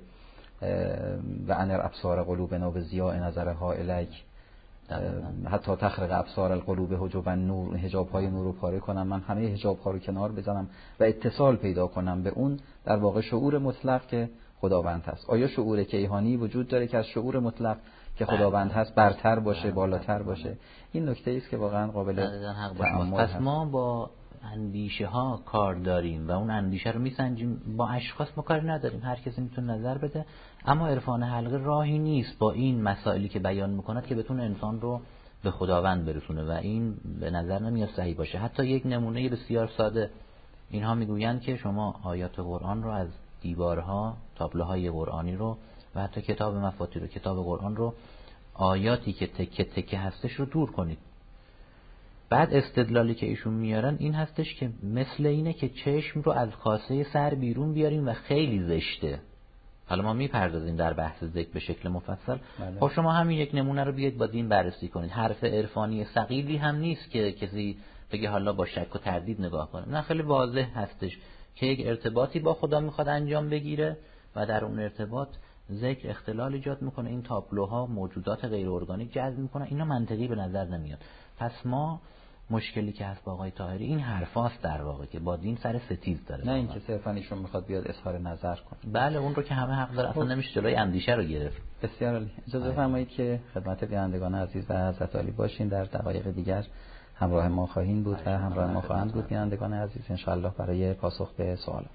و انر ابصار قلوبنا به ضیاء نظرها الیک، حتی تخرق ابصار القلوب حجب النور، حجاب‌های نور رو پاره کنم، من همه حجاب‌ها رو کنار بزنم و اتصال پیدا کنم به اون در واقع شعور مطلق که خداوند هست. آیا شعور کیهانی وجود داره که از شعور مطلق که خداوند هست برتر باشه، بالاتر باشه؟ این نکته است که واقعا قابل تأمل هست. پس ما با اندیشه ها کار داریم و اون اندیشه رو میسنجیم، با اشخاص ما کاری نداریم، هر کسی میتونه نظر بده. اما عرفان حلقه راهی نیست با این مسائلی که بیان میکند که بتونه انسان رو به خداوند برسونه و این به نظر نمیاد صحیح باشه. حتی یک نمونه بسیار ساده، اینها میگویند که شما آیات قرآن رو از دیوارها، تابلوهای قرآنی رو و حتی کتاب مفاتیح رو، کتاب قرآن رو، آیاتی که تکه تکه هستش رو دور کنید. بعد استدلالی که ایشون میارن این هستش که مثل اینه که چشم رو از کاسه سر بیرون بیاریم و خیلی زشته. حالا ما میپردازیم در بحث ذکر به شکل مفصل. خب شما همین یک نمونه رو بیاید با دین بررسی کنید. حرف عرفانی ثقیلی هم نیست که کسی بگه حالا با شک و تردید نگاه کنه. نه، خیلی واضح هستش که یک ارتباطی با خدا میخواد انجام بگیره و در اون ارتباط ذکر اختلال ایجاد میکنه، این تابلوها موجودات غیر ارگانیک جذب میکنه. اینا منطقی به نظر نمیاد. پس ما مشکلی که هست با آقای طاهری این حرفاست در واقع که با دین سر ستیز داره، نه اینکه صرفا ایشون میخواد بیاد اظهار نظر کنه. بله اون رو که همه حق داره، اصلا نمیشه جلوی اندیشه رو گرفت. بسیار عالی. اجازه فرمایید که خدمت بینندگان عزیز و حضرت عالی باشین. در دقایق دیگر همراه ما خواهیم بود و همراه ما خواهند بود بینندگان عزیز ان شاء الله برای پاسخ به سوالات.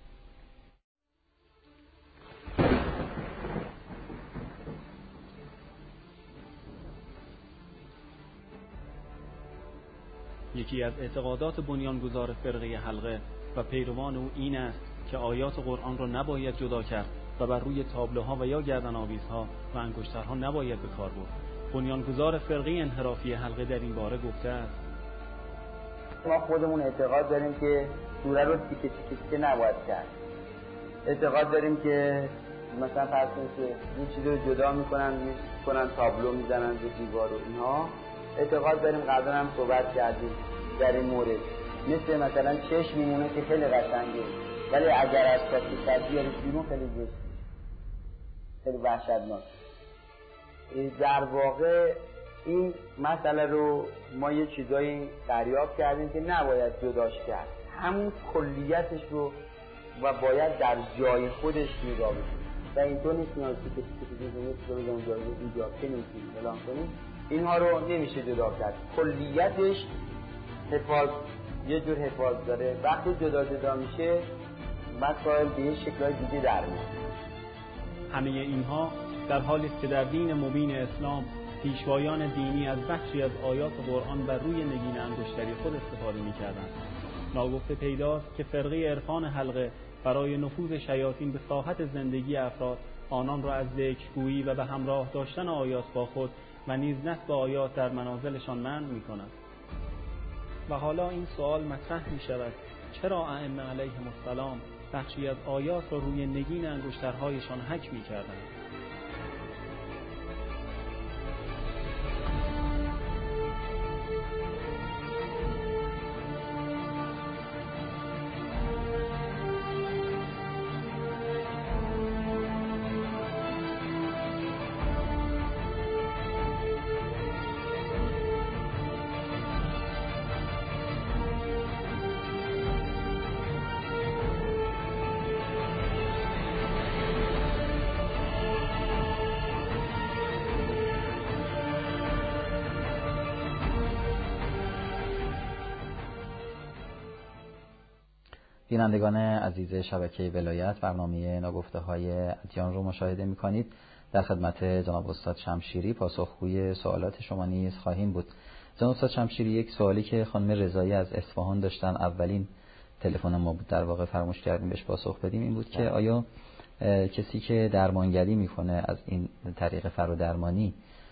یکی از اعتقادات بنیانگذار فرقه حلقه و پیروان او این است که آیات قرآن را نباید جدا کرد و بر روی تابلوها و یا گردن‌آویزها و انگشترها نباید به کار برد. بنیانگذار فرقه انحرافی حلقه در این باره گفته است: ما خودمون اعتقاد داریم که سوره رو تیکه تیکه نباید کرد. اعتقاد داریم که مثلا فرض کنید که این چیزا رو جدا میکنن تابلو میزنن به دیوار و اینها. اعتقاد داریم قبلا هم صحبت کردیم در این مورد، مثلا چشم میمونه که خیلی قشنگه ولی اگر از کسی بیاریش بیرون خیلی زشت، خیلی وحشتناک. در واقع این مسئله رو ما یه چیزایی دریافت کردیم که نباید جداش کرد، همون کلیتش رو و باید در جای خودش نگاه بشه و اینطور نیست نیاز که کسی بگم اینجا بنویسید فلان کنید، اینها رو نمیشه جدا کرد. کلیتش یه جور حفاظ داره. وقتی جدا میشه مسائل به یه شکل دیگه در میاد. همه اینها در حالی است که در دین مبین اسلام پیشوایان دینی از بخشی از آیات قرآن بر روی نگین انگشتری خود استفاده می‌کردند. ناگفته پیداست که فرقه عرفان حلقه برای نفوذ شیاطین به ساحت زندگی افراد، آنان را از ذکرگویی و به همراه داشتن آیات با خود و نیز نصب آیات در منازلشان منع می‌کند. و حالا این سوال مطرح می‌شود: چرا ائمه علیهم السلام بخشی از آیات را روی نگین انگشترهایشان حک می‌کردند؟ بینندگان عزیز شبکه ولایت، برنامه ناگفته های ادیان رو مشاهده می‌کنید. در خدمت جناب استاد شمشیری پاسخگوی سوالات شما نیز خواهیم بود. جناب استاد شمشیری، یک سوالی که خانم رضایی از اصفهان داشتن، اولین تلفن ما بود، در واقع فراموش کردیم بهش پاسخ بدیم، این بود که آیا کسی که درمانگری میکنه از این طریق فرادرمانی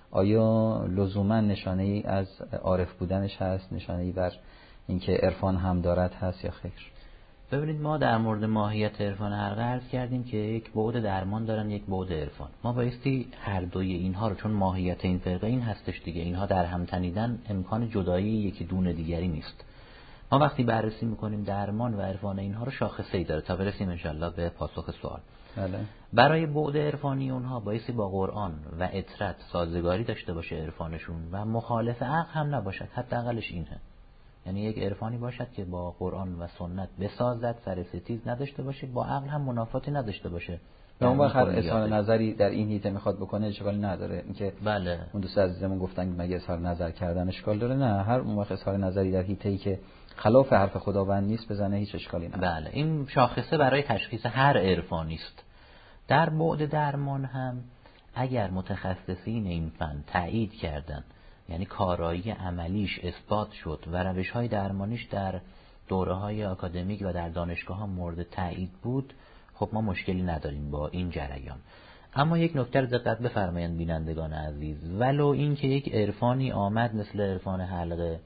آیا لزوما نشانه‌ای از عارف بودنش هست، نشانه‌ای بر اینکه عرفان هم دارد هست یا خیر؟ ببینید، ما در مورد ماهیت عرفان حلقه عرض کردیم که یک بعد درمان دارن، یک بعد عرفان. ما بایستی هر دوی اینها رو، چون ماهیت این فرقه این هستش دیگه، اینها در هم تنیدن امکان جدایی یکی دون دیگری نیست. ما وقتی بررسی میکنیم درمان و عرفان اینها رو شاخصه‌ای داره تا برسیم انشالله به پاسخ سوال. بله. برای بعد عرفانی اونها بایستی با قرآن و اطرت سازگاری داشته باشه عرفانشون و مخالف عقل هم نباشد، حداقلش اینه. یعنی یک عرفانی باشد که با قرآن و سنت بسازد، سر ستیز نداشته باشه، با عقل هم منافاتی نداشته باشه. و اون وقت هر اظهار نظری در این حیطه میخواد بکنه اشکالی نداره. اینکه بله، اون دوست عزیزمون گفتن مگه اظهار نظر کردن اشکال داره؟ نه، هر اون وقت اظهار نظری در حیطه‌ای که خلاف حرف خداوند نیست بزنه هیچ اشکالی نداره. بله، این شاخصه برای تشخیص هر عرفانی است. در بعد درمان هم اگر متخصصین این فن تایید کردن، یعنی کارایی عملیش اثبات شد و روش‌های درمانیش در دوره‌های آکادمیک و در دانشگاه‌ها مورد تایید بود، خب ما مشکلی نداریم با این جریان. اما یک نکته رو دقت بفرمایید بینندگان عزیز، ولو این که یک عرفانی آمد مثل عرفان حلقه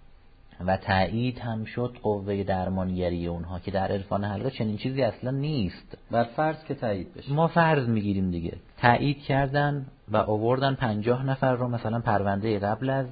و تایید هم شد قوه درمانگری اونها که در عرفان حلقه چنین چیزی اصلا نیست، بر فرض که تایید بشه، ما فرض میگیریم دیگه، تایید کردن و آوردن 50 نفر رو مثلا پرونده قبل از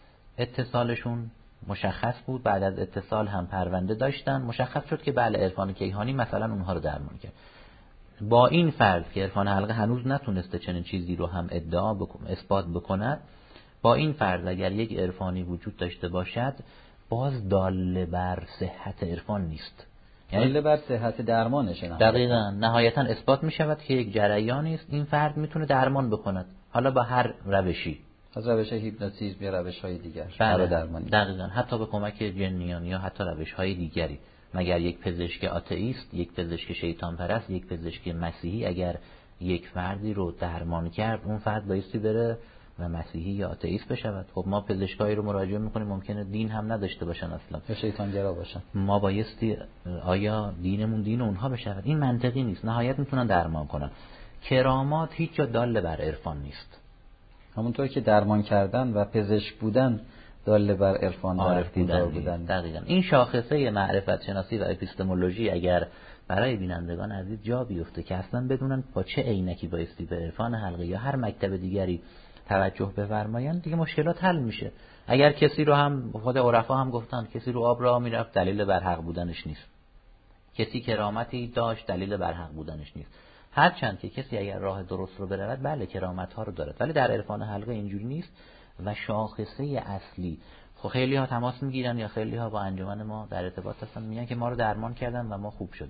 اتصالشون مشخص بود، بعد از اتصال هم پرونده داشتن، مشخص شد که بله عرفان کیهانی مثلا اونها رو درمان کرد. با این فرض که عرفان حلقه هنوز نتونسته چنین چیزی رو هم اثبات بکند، با این فرض اگر یک عرفانی وجود داشته باشد، باز دال بر صحت عرفان نیست، یعنی بر صحت درمانشه. دقیقاً نهایتا اثبات می شود که یک جریانی است، این فرد میتونه درمان بکند، حالا با هر روشی، از روش هیپنوتیزم یا روش‌های دیگر برای درمانی. دقیقاً حتی به کمک جنیان یا حتی روش‌های دیگری. مگر یک پزشک آتئیست، یک پزشک شیطان پرست، یک پزشک مسیحی اگر یک فردی رو درمان کرد، اون فرد بایستی بره و مسیحی یا آتئیست بشود؟ خب ما پزشکایی رو مراجعه میکنیم ممکنه دین هم نداشته باشن اصلا، یا شیطانگرا باشن، ما بایستی آیا دینمون دین اونها بشود؟ این منطقی نیست. نهایت میتونن درمان کنن. کرامات هیچ جا دال بر عرفان نیست، همونطور که درمان کردن و پزشک بودن دال بر عرفان و عارف بودن. دقیقاً این شاخصه معرفت شناسی و اپیستمولوژی اگر برای بینندگان عزیز جا بیفته که اصلا بدونن با چه عینکی بایستی به عرفان حلقه یا هر مکتب دیگری توجه بفرمایند، دیگه مشکلات حل میشه. اگر کسی رو هم خود عرفا هم گفتن کسی رو آب راه میرفت دلیل بر حق بودنش نیست، کسی کرامتی داشت دلیل بر حق بودنش نیست. هرچند که کسی اگر راه درست رو برود بله کرامت ها رو دارد، ولی در عرفان حلقه اینجوری نیست. و شاخصه اصلی، خب خیلی ها تماس میگیرن یا خیلی ها با انجمن ما در ارتباط هستن، میگن که ما رو درمان کردن و ما خوب شدیم.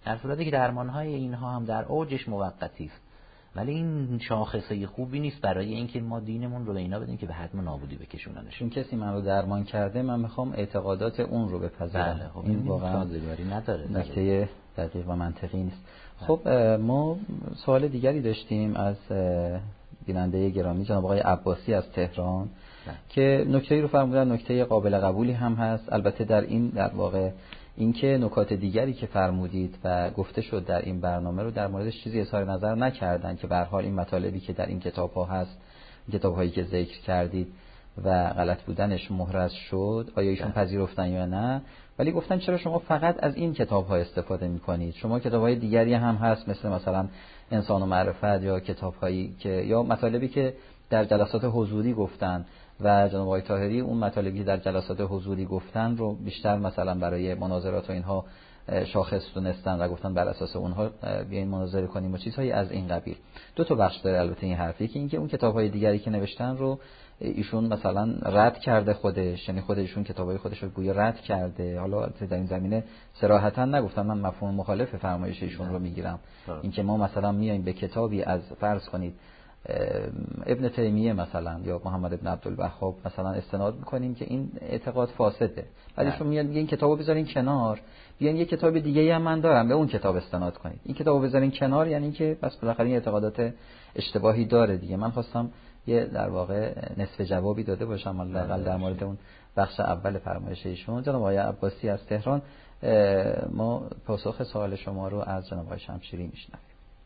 در صورتی که درمانهای اینها هم در اوجش موقتی است، ولی این شاخصه خوبی نیست برای اینکه ما دینمون رو به اینا بدیم که به حتم نابودی بکشوننش. چون کسی من رو درمان کرده، من میخوام اعتقادات اون رو بپذیرم. بله، خب این واقعا سازگاری نداره، نکته دقیق و منطقی نیست. خب ما سوال دیگری داشتیم از بیننده گرامی جناب آقای عباسی از تهران که نکته‌ای رو فرمودن، نکته قابل قبولی هم هست. البته در واقع اینکه نکات دیگری که فرمودید و گفته شد در این برنامه رو در موردش چیزی اظهار نظر نکردن که به هر حال این مطالبی که در این کتاب‌ها هست، کتاب‌هایی که ذکر کردید و غلط بودنش محرز شد، آیا ایشون پذیرفتن یا نه، ولی گفتن چرا شما فقط از این کتاب‌ها استفاده می‌کنید؟ شما کتاب‌های دیگری هم هست مثلا انسان و معرفت یا کتاب‌هایی که یا مطالبی که در جلسات حضوری گفتن و جناب آقای طاهری اون مطالبی که در جلسات حضوری گفتن رو بیشتر مثلا برای مناظرات و اینها شاخص دونستن و گفتن بر اساس اونها بیاین مناظره کنیم و چیزهایی از این قبیل. دو تا بخش داره البته این حرفی، که اینکه اون کتاب‌های دیگری که نوشتن رو ایشون مثلا رد کرده خودش، یعنی خود ایشون کتابای خودش رو گویا رد کرده. حالا در این زمینه صراحتا نگفتم، من مفهوم مخالف فرمایش ایشون رو میگیرم. اینکه ما مثلا میایم به کتابی از فرض کنید ابن تیمیه مثلا یا محمد ابن عبدالوهاب مثلا استناد میکنیم که این اعتقاد فاسده، ولی شما میاد میگه این کتابو بذارین کنار، بیاین یه کتاب دیگه هم من دارم به اون کتاب استناد کنید. این کتابو بذارین کنار یعنی که بس بالاخره این اعتقادات اشتباهی داره دیگه. من خواستم یه در واقع نصف جوابی داده باشم حداقل در مورد اون بخش اول فرمایش ایشون. جناب آقای عباسی از تهران، ما پاسخ سوال شما رو از جناب آقای شمشیری میشنویم.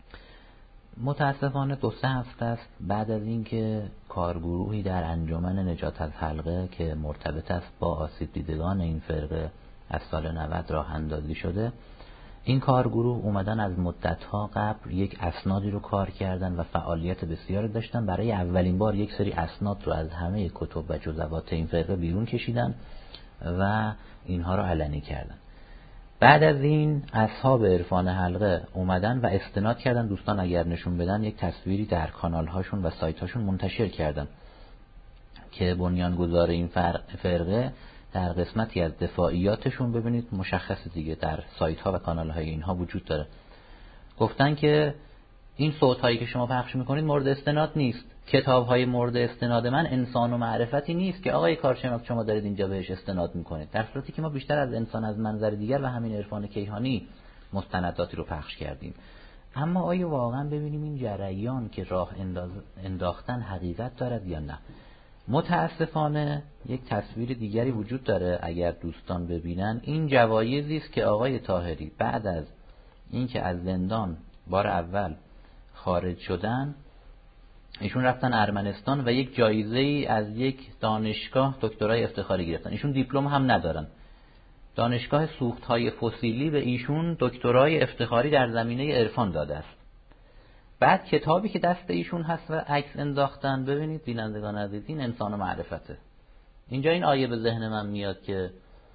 متاسفانه 2-3 هفته است بعد از اینکه کارگروهی در انجمن نجات از حلقه که مرتبط است با آسیب دیدگان این فرقه از سال 90 راه اندازی شده، این کارگروه اومدن از مدت‌ها قبل یک اسنادی رو کار کردن و فعالیت بسیار داشتن. برای اولین بار یک سری اسناد رو از همه کتب و جزوات این فرقه بیرون کشیدن و اینها رو علنی کردن. بعد از این اصحاب عرفان حلقه اومدن و استناد کردن، دوستان اگر نشون بدن یک تصویری در کانال هاشون و سایت هاشون منتشر کردن که بنیانگذار این فرقه در قسمتی از دفاعیاتشون ببینید مشخص دیگه در سایت ها و کانال های اینها وجود داره، گفتن که این صوت هایی که شما پخش میکنید مورد استناد نیست، کتاب های مورد استناد من انسان و معرفتی نیست که آقای کارشناس شما دارید اینجا بهش استناد میکنید، در صورتی که ما بیشتر از انسان از منظر دیگر و همین عرفان کیهانی مستنداتی رو پخش کردیم. اما آیا واقعا ببینیم این جریان که راه انداختن حقیقت دارد یا نه؟ متاسفانه یک تصویر دیگری وجود داره، اگر دوستان ببینن این جوایزی است که آقای طاهری بعد از اینکه از زندان بار اول خارج شدن ایشون رفتن ارمنستان و یک جایزه‌ای از یک دانشگاه دکترای افتخاری گرفتن. ایشون دیپلم هم ندارن، دانشگاه سوخت‌های فسیلی به ایشون دکترای افتخاری در زمینه عرفان داده است. بعد کتابی که دست ایشون هست و عکس انداختن، ببینید بینندگان عزیز، این انسان و معرفته. اینجا این آیه به ذهن من میاد که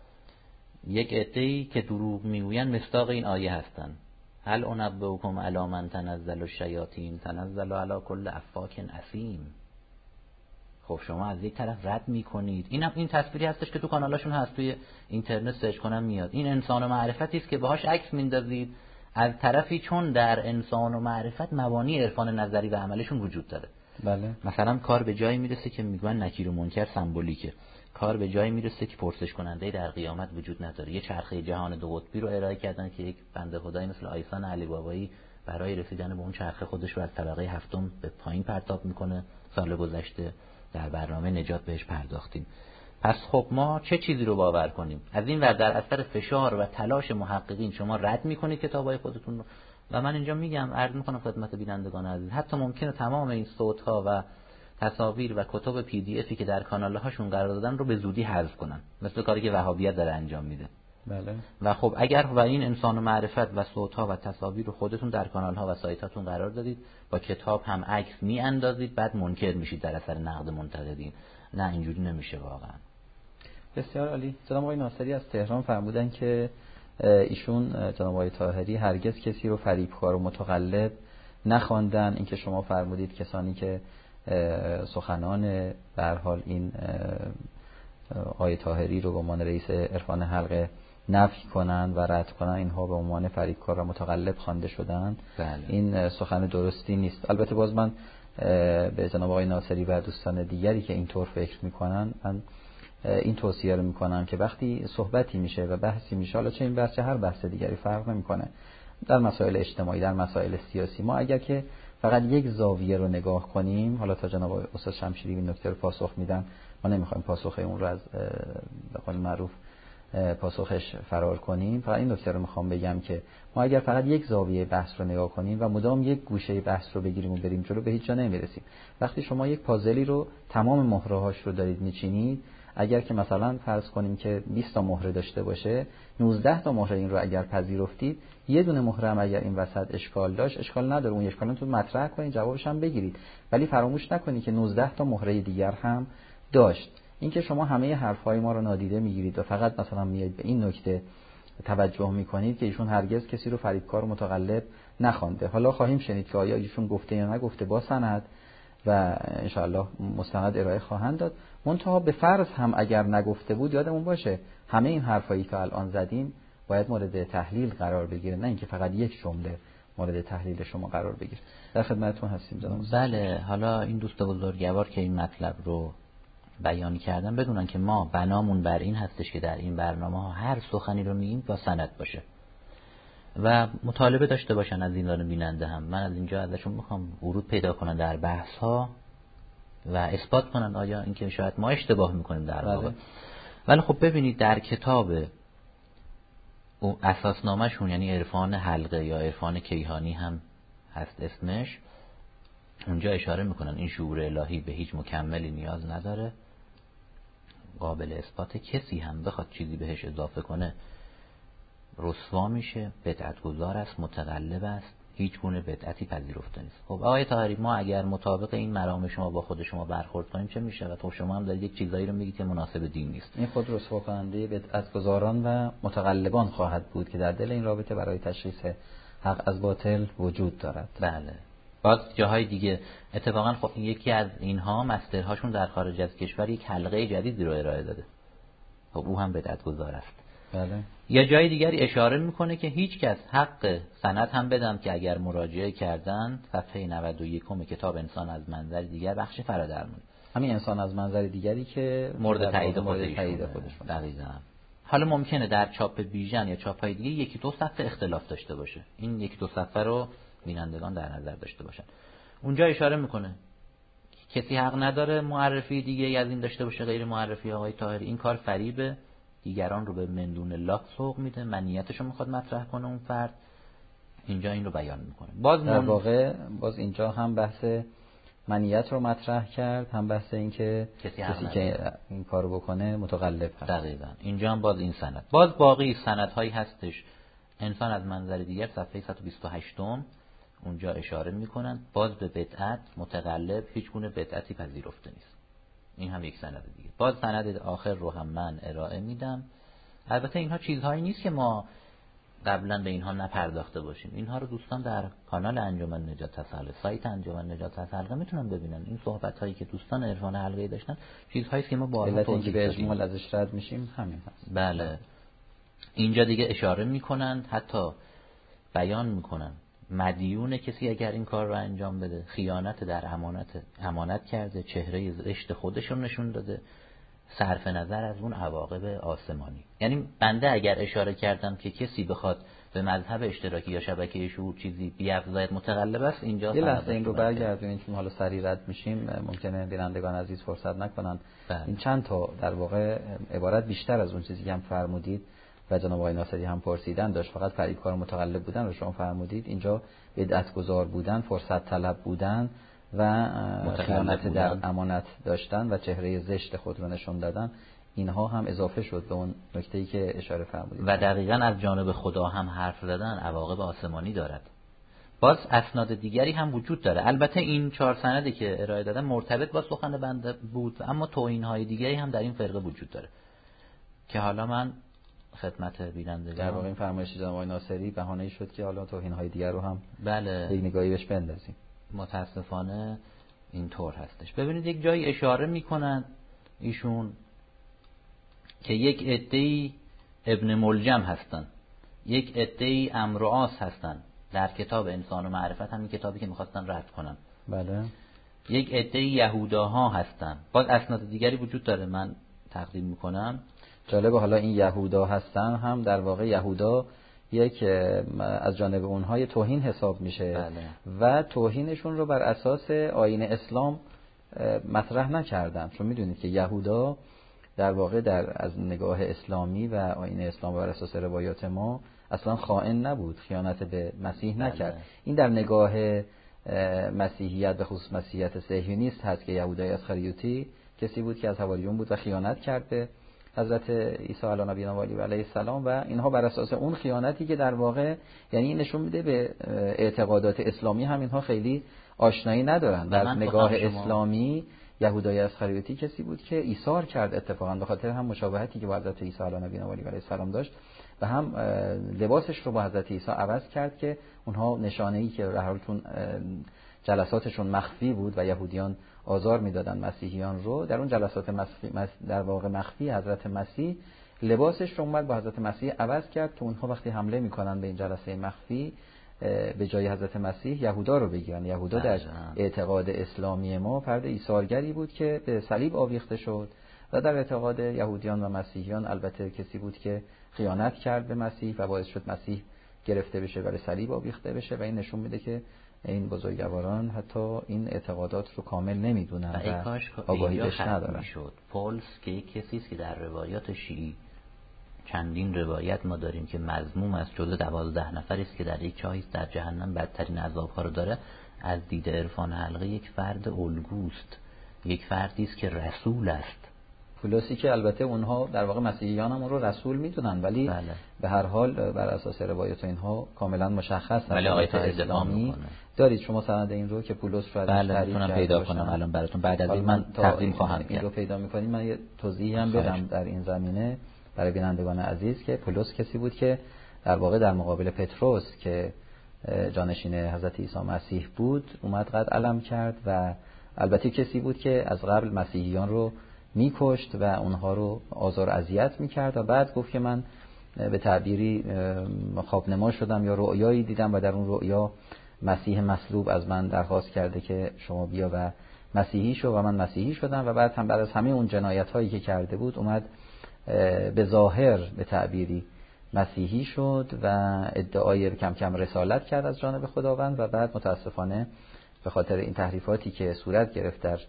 یک عده‌ای که دروغ میگوین مصداق این آیه هستن. هل انبئکم علی من تنزل الشیاطین تنزل علی کل افاک اثیم. خب شما از یک طرف رد میکنید، این تصویری هستش که تو کانالاشون هست، توی اینترنت سرچ کنم میاد، این انسان و معرفتی است که باهاش عکس میندازید، از طرفی چون در انسان و معرفت مبانی عرفان نظری و عملشون وجود داره. بله. مثلا کار به جایی میرسه که میگن نکیر و منکر سمبولیکه، کار به جایی میرسه که پرسش کننده در قیامت وجود نداره. یه چرخه جهان دو قطبی رو ارائه کردن که یک بنده خدایی مثل آیسان علی بابایی برای رسیدن به اون چرخه خودش رو از طبقه هفتم به پایین پرتاب میکنه. سال گذشته در برنامه نجات بهش پرداختیم. پس خب ما چه چیزی رو باور کنیم؟ از این ور در اثر فشار و تلاش محققین شما رد میکنید کتابای خودتون رو و من اینجا میگم، عرض میکنم خدمت بینندگان عزیز، حتی ممکنه تمام این صوت‌ها و تصاویر و کتب پی دی افی که در کانال‌هاشون قرار دادن رو به زودی حذف کنن، مثل کاری که وهابیت داره انجام میده. بله. و خب اگر و این انسان و معرفت و صوت‌ها و تصاویر رو خودتون در کانال‌ها و سایتاتون قرار دادید، با کتاب هم عکس میاندازید، بعد منکر میشید در اثر نقد منتقدین. نه، اینجوری نمیشه واقعا. بسیار عالی. جناب آقای ناصری از تهران فرمودن که ایشون جناب آقای طاهری هرگز کسی رو فریبکار و متقلب نخواندن. اینکه شما فرمودید کسانی که سخنان به هر حال این آقای طاهری رو به عنوان رئیس عرفان حلقه نفی کنن و رد کنن اینها به عنوان فریبکار و متقلب خوانده شدن. این سخن درستی نیست. البته باز من به جناب آقای ناصری و دوستان دیگری که اینطور فکر میکنن من این توصیه رو میکنم که وقتی صحبتی میشه و بحثی میشه، حالا چه این بحث چه هر بحث دیگری فرق نمیکنه، در مسائل اجتماعی، در مسائل سیاسی، ما اگر که فقط یک زاویه رو نگاه کنیم، حالا تا جناب استاد شمشیری این نکته رو پاسخ میدن، ما نمیخوایم پاسخ اون رو از به قول معروف پاسخش فرار کنیم، فقط این نکته رو میخوام بگم که ما اگر فقط یک زاویه بحث رو نگاه کنیم و مدام یک گوشه بحث رو بگیریم و بریم جلو، به هیچ جا نمیرسیم. وقتی شما یک پازلی رو تمام مهره‌هاش رو دارید میچینید، اگر که مثلا فرض کنیم که 20 تا مهره داشته باشه، 19 تا مهره این رو اگر پذیرفتید، یه دونه مهره هم اگر این وسط اشکال داشت، اشکال نداره، اون اشکالتون تو مطرح کنید، جوابش هم بگیرید، ولی فراموش نکنید که 19 تا مهره دیگر هم داشت. اینکه شما همه حرفهای ما رو نادیده میگیرید و فقط مثلا میایید به این نکته توجه میکنید که ایشون هرگز کسی رو فریبکار و متقلب نخوانده. حالا خواهیم شنید که آیا ایشون گفته یا نگفته با سند و انشاءالله مستند ارائه خواهند داد. منتها به فرض هم اگر نگفته بود، یادمون باشه همه این حرفایی که الان زدیم باید مورد تحلیل قرار بگیره، نه اینکه فقط یک جمله مورد تحلیل شما قرار بگیره. در خدمتتون هستیم جناب. بله، حالا این دوست بزرگوار که این مطلب رو بیان کردن بدونن که ما بنامون بر این هستش که در این برنامه ها هر سخنی رو میگیم با سند باشه و مطالبه داشته باشن از این بیننده هم. من از اینجا ازشون میخوام ورود پیدا کنن در بحث ها و اثبات کنن آیا اینکه شاید ما اشتباه میکنیم در واقع. ولی خب ببینید در کتاب اساسنامه‌شون، یعنی عرفان حلقه یا عرفان کیهانی هم هست اسمش، اونجا اشاره میکنن این شعور الهی به هیچ مکملی نیاز نداره، قابل اثبات، کسی هم بخواد چیزی بهش اضافه کنه رسوا میشه، بدعت گذار است، متقلب است، هیچ گونه بدعتی پذیرفته نیست. خب آقای طاهری، ما اگر مطابق این مرام شما با خود شما برخورد کنیم چه میشه؟ و تو شما هم دارید یک چیزایی رو میگید که مناسب دین نیست. این خود رسوا کننده بدعت گذاران و متقلبان خواهد بود که در دل این رابطه برای تشخیص حق از باطل وجود دارد. بله. باز جاهای دیگه اتفاقا خب یکی از اینها مسترهاشون در خارج از کشور یک حلقه جدیدی رو ارائه داده، خب او هم بدعت گذار است. بله. یا جای دیگری اشاره میکنه که هیچ کس حق سند هم بدم که اگر مراجعه کردن صفحه 91 کتاب انسان از منظر دیگر بخش فرادرمون، همین انسان از منظر دیگری که مورد تایید خودشون. دقیقاً. حالا ممکنه در چاپ بیژن یا چاپ‌های دیگه یکی دو صفحه اختلاف داشته باشه، این یکی دو صفحه رو بینندگان در نظر داشته باشن. اونجا اشاره میکنه کسی حق نداره معرفی دیگه از این داشته باشه غیر معرفی آقای طاهری، این کار فریبه، دیگران رو به مندون الله سوق میده، منیتشو میخواد مطرح کنه اون فرد، اینجا این رو بیان میکنه. باز در واقع باز اینجا هم بحث منیت رو مطرح کرد، هم بحث این که کسی که این کارو بکنه متقلب هست. دقیقاً. اینجا هم باز این سند، باز باقی سندهایی هستش. انسان از منظر دیگر صفحه 128م اونجا اشاره میکنن باز به بدعت، متقلب، هیچ گونه بدعتی پذیرفته نیست. این هم یک سند دیگه. باز سند آخر رو هم من ارائه میدم. البته اینها چیزهایی نیست که ما قبلا به اینها نپرداخته باشیم، اینها رو دوستان در کانال انجمن نجات از حلقه، سایت انجمن نجات از حلقه میتونن ببینن. این صحبت هایی که دوستان عرفان حلقه داشتن چیزهایی که ما با توضیح به اجمال ازش رد میشیم همین هست. بله. اینجا دیگه اشاره میکنن، حتی بیان میکنن مدیون کسی اگر این کار رو انجام بده، خیانت در امانت کرده، چهره زشت خودش رو نشون داده، صرف نظر از اون عواقب آسمانی. یعنی بنده اگر اشاره کردم که کسی بخواد به مذهب اشتراکی یا شبکه شعور چیزی بیافزاید متقلب است، اینجا یه لحظه این رو برگردونیم چون حالا سریع رد میشیم، ممکنه بینندگان عزیز فرصت نکنن. این چند تا در واقع عبارت بیشتر از اون چیزی که هم فرمودید و جناب آقای ناصری هم پرسیدن داشت، فقط فریبکار متقلب بودن رو شما فرمودید، اینجا بدعت گذار بودن، فرصت طلب بودن و خیانت در امانت داشتن و چهره زشت خود رو نشون دادن، اینها هم اضافه شد به اون نکته‌ای که اشاره فرمودید. و دقیقاً از جانب خدا هم حرف زدن عواقب آسمانی دارد. باز اسناد دیگری هم وجود داره. البته این 4 سندی که ارائه دادن مرتبط با سخن بنده بود، اما توهین‌های دیگری هم در این فرقه وجود داره که حالا من خدمت بینندگان در واقع این فرمایش جناب آقای ناصری بهانه‌ای شد که حالا توهین‌های دیگر رو هم بله یک نگاهی بهش بندازیم. متاسفانه اینطور هستش. ببینید یک جایی اشاره میکنن ایشون که یک عده‌ای ابن ملجم هستن، یک عده‌ای عمرو و عاص هستن در کتاب انسان و معرفت، همین کتابی که میخواستن رد کنن. بله. یک عده‌ای یهوداها هستن. باز اسناد دیگری وجود داره من تقدیم میکنم. جالبه حالا این یهودا هستن هم در واقع یهودا یک از جانب اونها توهین حساب میشه. بله. و توهینشون رو بر اساس آیین اسلام مطرح نکردن، چون میدونید که یهودا در واقع از نگاه اسلامی و آیین اسلام بر اساس روایات ما اصلا خائن نبود، خیانت به مسیح نکرد. بله. این در نگاه مسیحیت به خصوص مسیحیت صهیونیست هست که یهودای اسخریوطی کسی بود که از حواریون بود و خیانت کرد به حضرت عیسی علی نبینا و علیه السلام، و اینها بر اساس اون خیانتی که در واقع یعنی نشون میده به اعتقادات اسلامی هم اینها خیلی آشنایی ندارن. در نگاه اسلامی یهودای اسخریوطی کسی بود که ایثار کرد، اتفاقا به خاطر هم مشابهتی که با حضرت عیسی علی نبینا و علیه السلام داشت و هم لباسش رو با حضرت عیسی عوض کرد که اونها نشانه‌ای که به هر حال چون جلساتشون مخفی بود و یهودیان آزار میدادن مسیحیان رو، در اون جلسات در واقع مخفی حضرت مسیح لباسش رو اومد با حضرت مسیح عوض کرد که اونها وقتی حمله میکنن به این جلسه مخفی به جای حضرت مسیح یهودا رو بگیرن. یهودا در اعتقاد اسلامی ما فرد ایثارگری بود که به صلیب آویخته شد و در اعتقاد یهودیان و مسیحیان البته کسی بود که خیانت کرد به مسیح و باعث شد مسیح گرفته بشه و به صلیب آویخته بشه. و این نشون میده که این بزرگواران حتی این اعتقادات رو کامل نمیدونن و آگاهی بهش ندارن. پولس که یک کسی است که در روایات شیعی چندین روایت ما داریم که مذموم است، جزو 12 نفری است که در یک چاه در جهنم بدترین عذاب‌ها رو داره، از دید عرفان حلقه یک فرد الگوست، یک فردی است که رسول است. پولسی که البته اونها در واقع مسیحیان هم اون رو رسول میدونن، ولی بله. به هر حال بر اساس روایات اینها کاملا مشخص ولی آیت اسلامی دارید شما سند این رو که پولس رو بله میتونم پیدا کنم الان براتون، بعد از این من تقدیم خواهم کرد. این رو پیدا می‌کنیم. من یه توضیحی هم بدم در این زمینه برای بینندگان عزیز که پولس کسی بود که در واقع در مقابل پتروس که جانشین حضرت عیسی مسیح بود اومد قد علم کرد و البته کسی بود که از قبل مسیحیان رو میکشت و اونها رو آزار اذیت میکرد و بعد گفت که من به تعبیری خوابنما شدم یا رؤیایی دیدم و در اون رؤیا مسیح مصلوب از من درخواست کرده که شما بیا و مسیحی شو و من مسیحی شدم و بعد هم بعد از همه اون جنایت هایی که کرده بود اومد به ظاهر به تعبیری مسیحی شد و ادعای کم کم رسالت کرد از جانب خداوند و بعد متاسفانه به خاطر این تحریفاتی که صورت گرفت در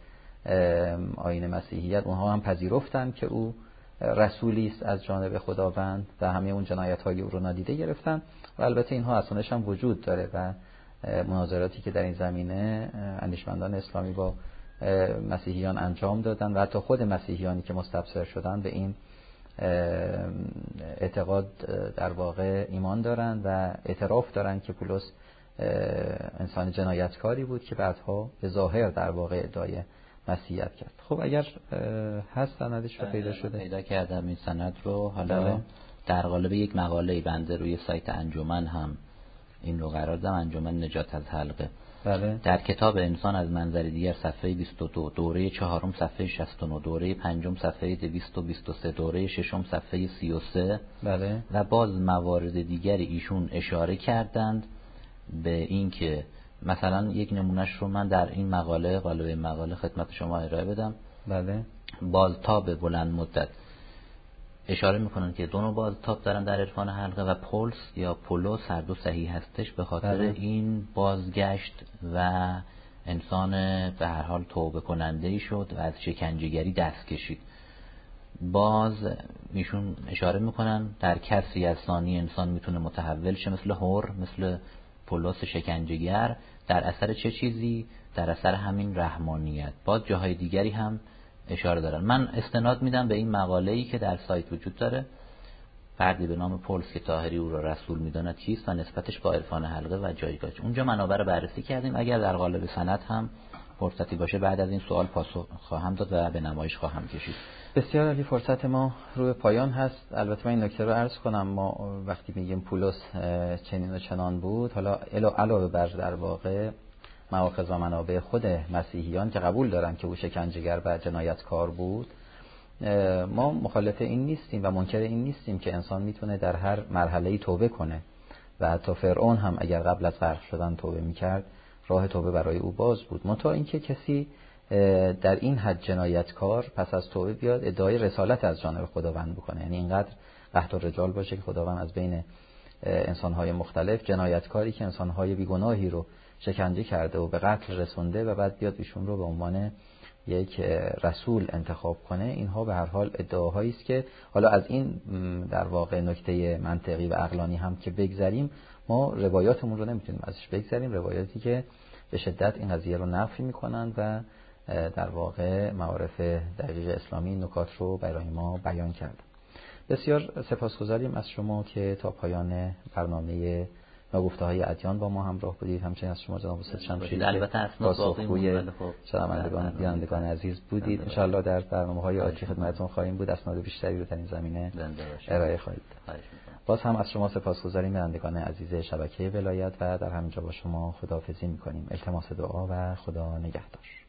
آیین مسیحیت اونها هم پذیرفتن که او رسولی است از جانب خداوند و همه اون جنایت‌های او رو نادیده گرفتن و البته اینها اسنادش هم وجود داره و مناظراتی که در این زمینه اندیشمندان اسلامی با مسیحیان انجام دادن و حتی خود مسیحیانی که مستبصر شدن به این اعتقاد در واقع ایمان دارن و اعتراف دارن که پولس انسان جنایتکاری بود که بعدها به ظاهر در واقع ادعای مسیحیت کرد. خب اگر هست سندش رو پیدا شده پیدا کردم این سند رو. حالا در قالب یک مقاله بنده روی سایت انجمن هم این رو قرار دادم، انجمن نجات از حلقه. بله. در کتاب انسان از منظر دیگر صفحه 22، دوره 4 صفحه 69، دوره 5 صفحه 223، دوره 6 صفحه 33. بله. و باز موارد دیگری ایشون اشاره کردند به این که مثلا یک نمونهش رو من در این مقاله قالب مقاله خدمت شما ارائه بدم. بله. بازتاب بلند مدت اشاره میکنن که دو نوع بازتاب دارن در عرفان حلقه و پولس یا پولس هر دو صحیح هستش به خاطر این بازگشت و انسان به هر حال توبه کننده ای شد و از شکنجهگری دست کشید. باز میشون اشاره میکنن در کسری از ثانی انسان میتونه متحول شه مثل هور، مثل پولس شکنجهگر، در اثر چه چیزی؟ در اثر همین رحمانیت. باز جاهای دیگری هم اشاره دارن. من استناد میدم به این مقاله‌ای که در سایت وجود داره، فردی به نام پولس که طاهری او را رسول میداند کیست و نسبتش با عرفان حلقه و جایگاهش. اونجا منابع رو بررسی کردیم. اگر در قالب سند هم فرصتی باشه بعد از این سوال پاسخ خواهم داد و به نمایش خواهم کشید. بسیار عالی. فرصت ما روی پایان هست. البته من این نکته رو عرض کنم، ما وقتی میگیم پولس چنین و چنان بود، حالا علاوه بر در واقع مآخذ و منابع خود مسیحیان که قبول دارن که او شکنجهگر و جنایتکار بود، ما مخالف این نیستیم و منکر این نیستیم که انسان میتونه در هر مرحله‌ای توبه کنه و حتی فرعون هم اگر قبل از غرق شدن توبه میکرد راه توبه برای او باز بود. منتها اینکه کسی در این حد جنایتکار پس از توبه بیاد ادعای رسالت از جانب خداوند بکنه، یعنی اینقدر قحط الرجال باشه که خداوند از بین انسان‌های مختلف جنایتکاری که انسان‌های بیگناهی رو شکنجه کرده و به قتل رسونده و بعد بیاد ایشون رو به عنوان یک رسول انتخاب کنه، اینها به هر حال ادعاهایی است که حالا از این در واقع نکته منطقی و عقلانی هم که بگذریم، ما روایاتمون رو نمیتونیم ازش بگذریم، روایاتی که به شدت این قضیه رو نفی میکنند و در واقع معارف دقیق اسلامی نکات رو برای ما بیان کرد. بسیار سپاسگزاریم از شما که تا پایان برنامه ناگفته‌های ادیان با ما همراه بودید. همچنین از شما جناب استاد شمشیری البته اسناد باقی شنوندگان بینندگان عزیز بودید. ان شاء الله در برنامه‌های آتی خدمتتون خواهیم بود، اسناد بیشتری رو در این زمینه ارائه خواهید داد. باز هم از شما سپاسگزاریم بینندگان عزیز شبکه ولایت و در همینجا با شما خداحافظی می‌کنیم. التماس دعا و خدا نگهدار.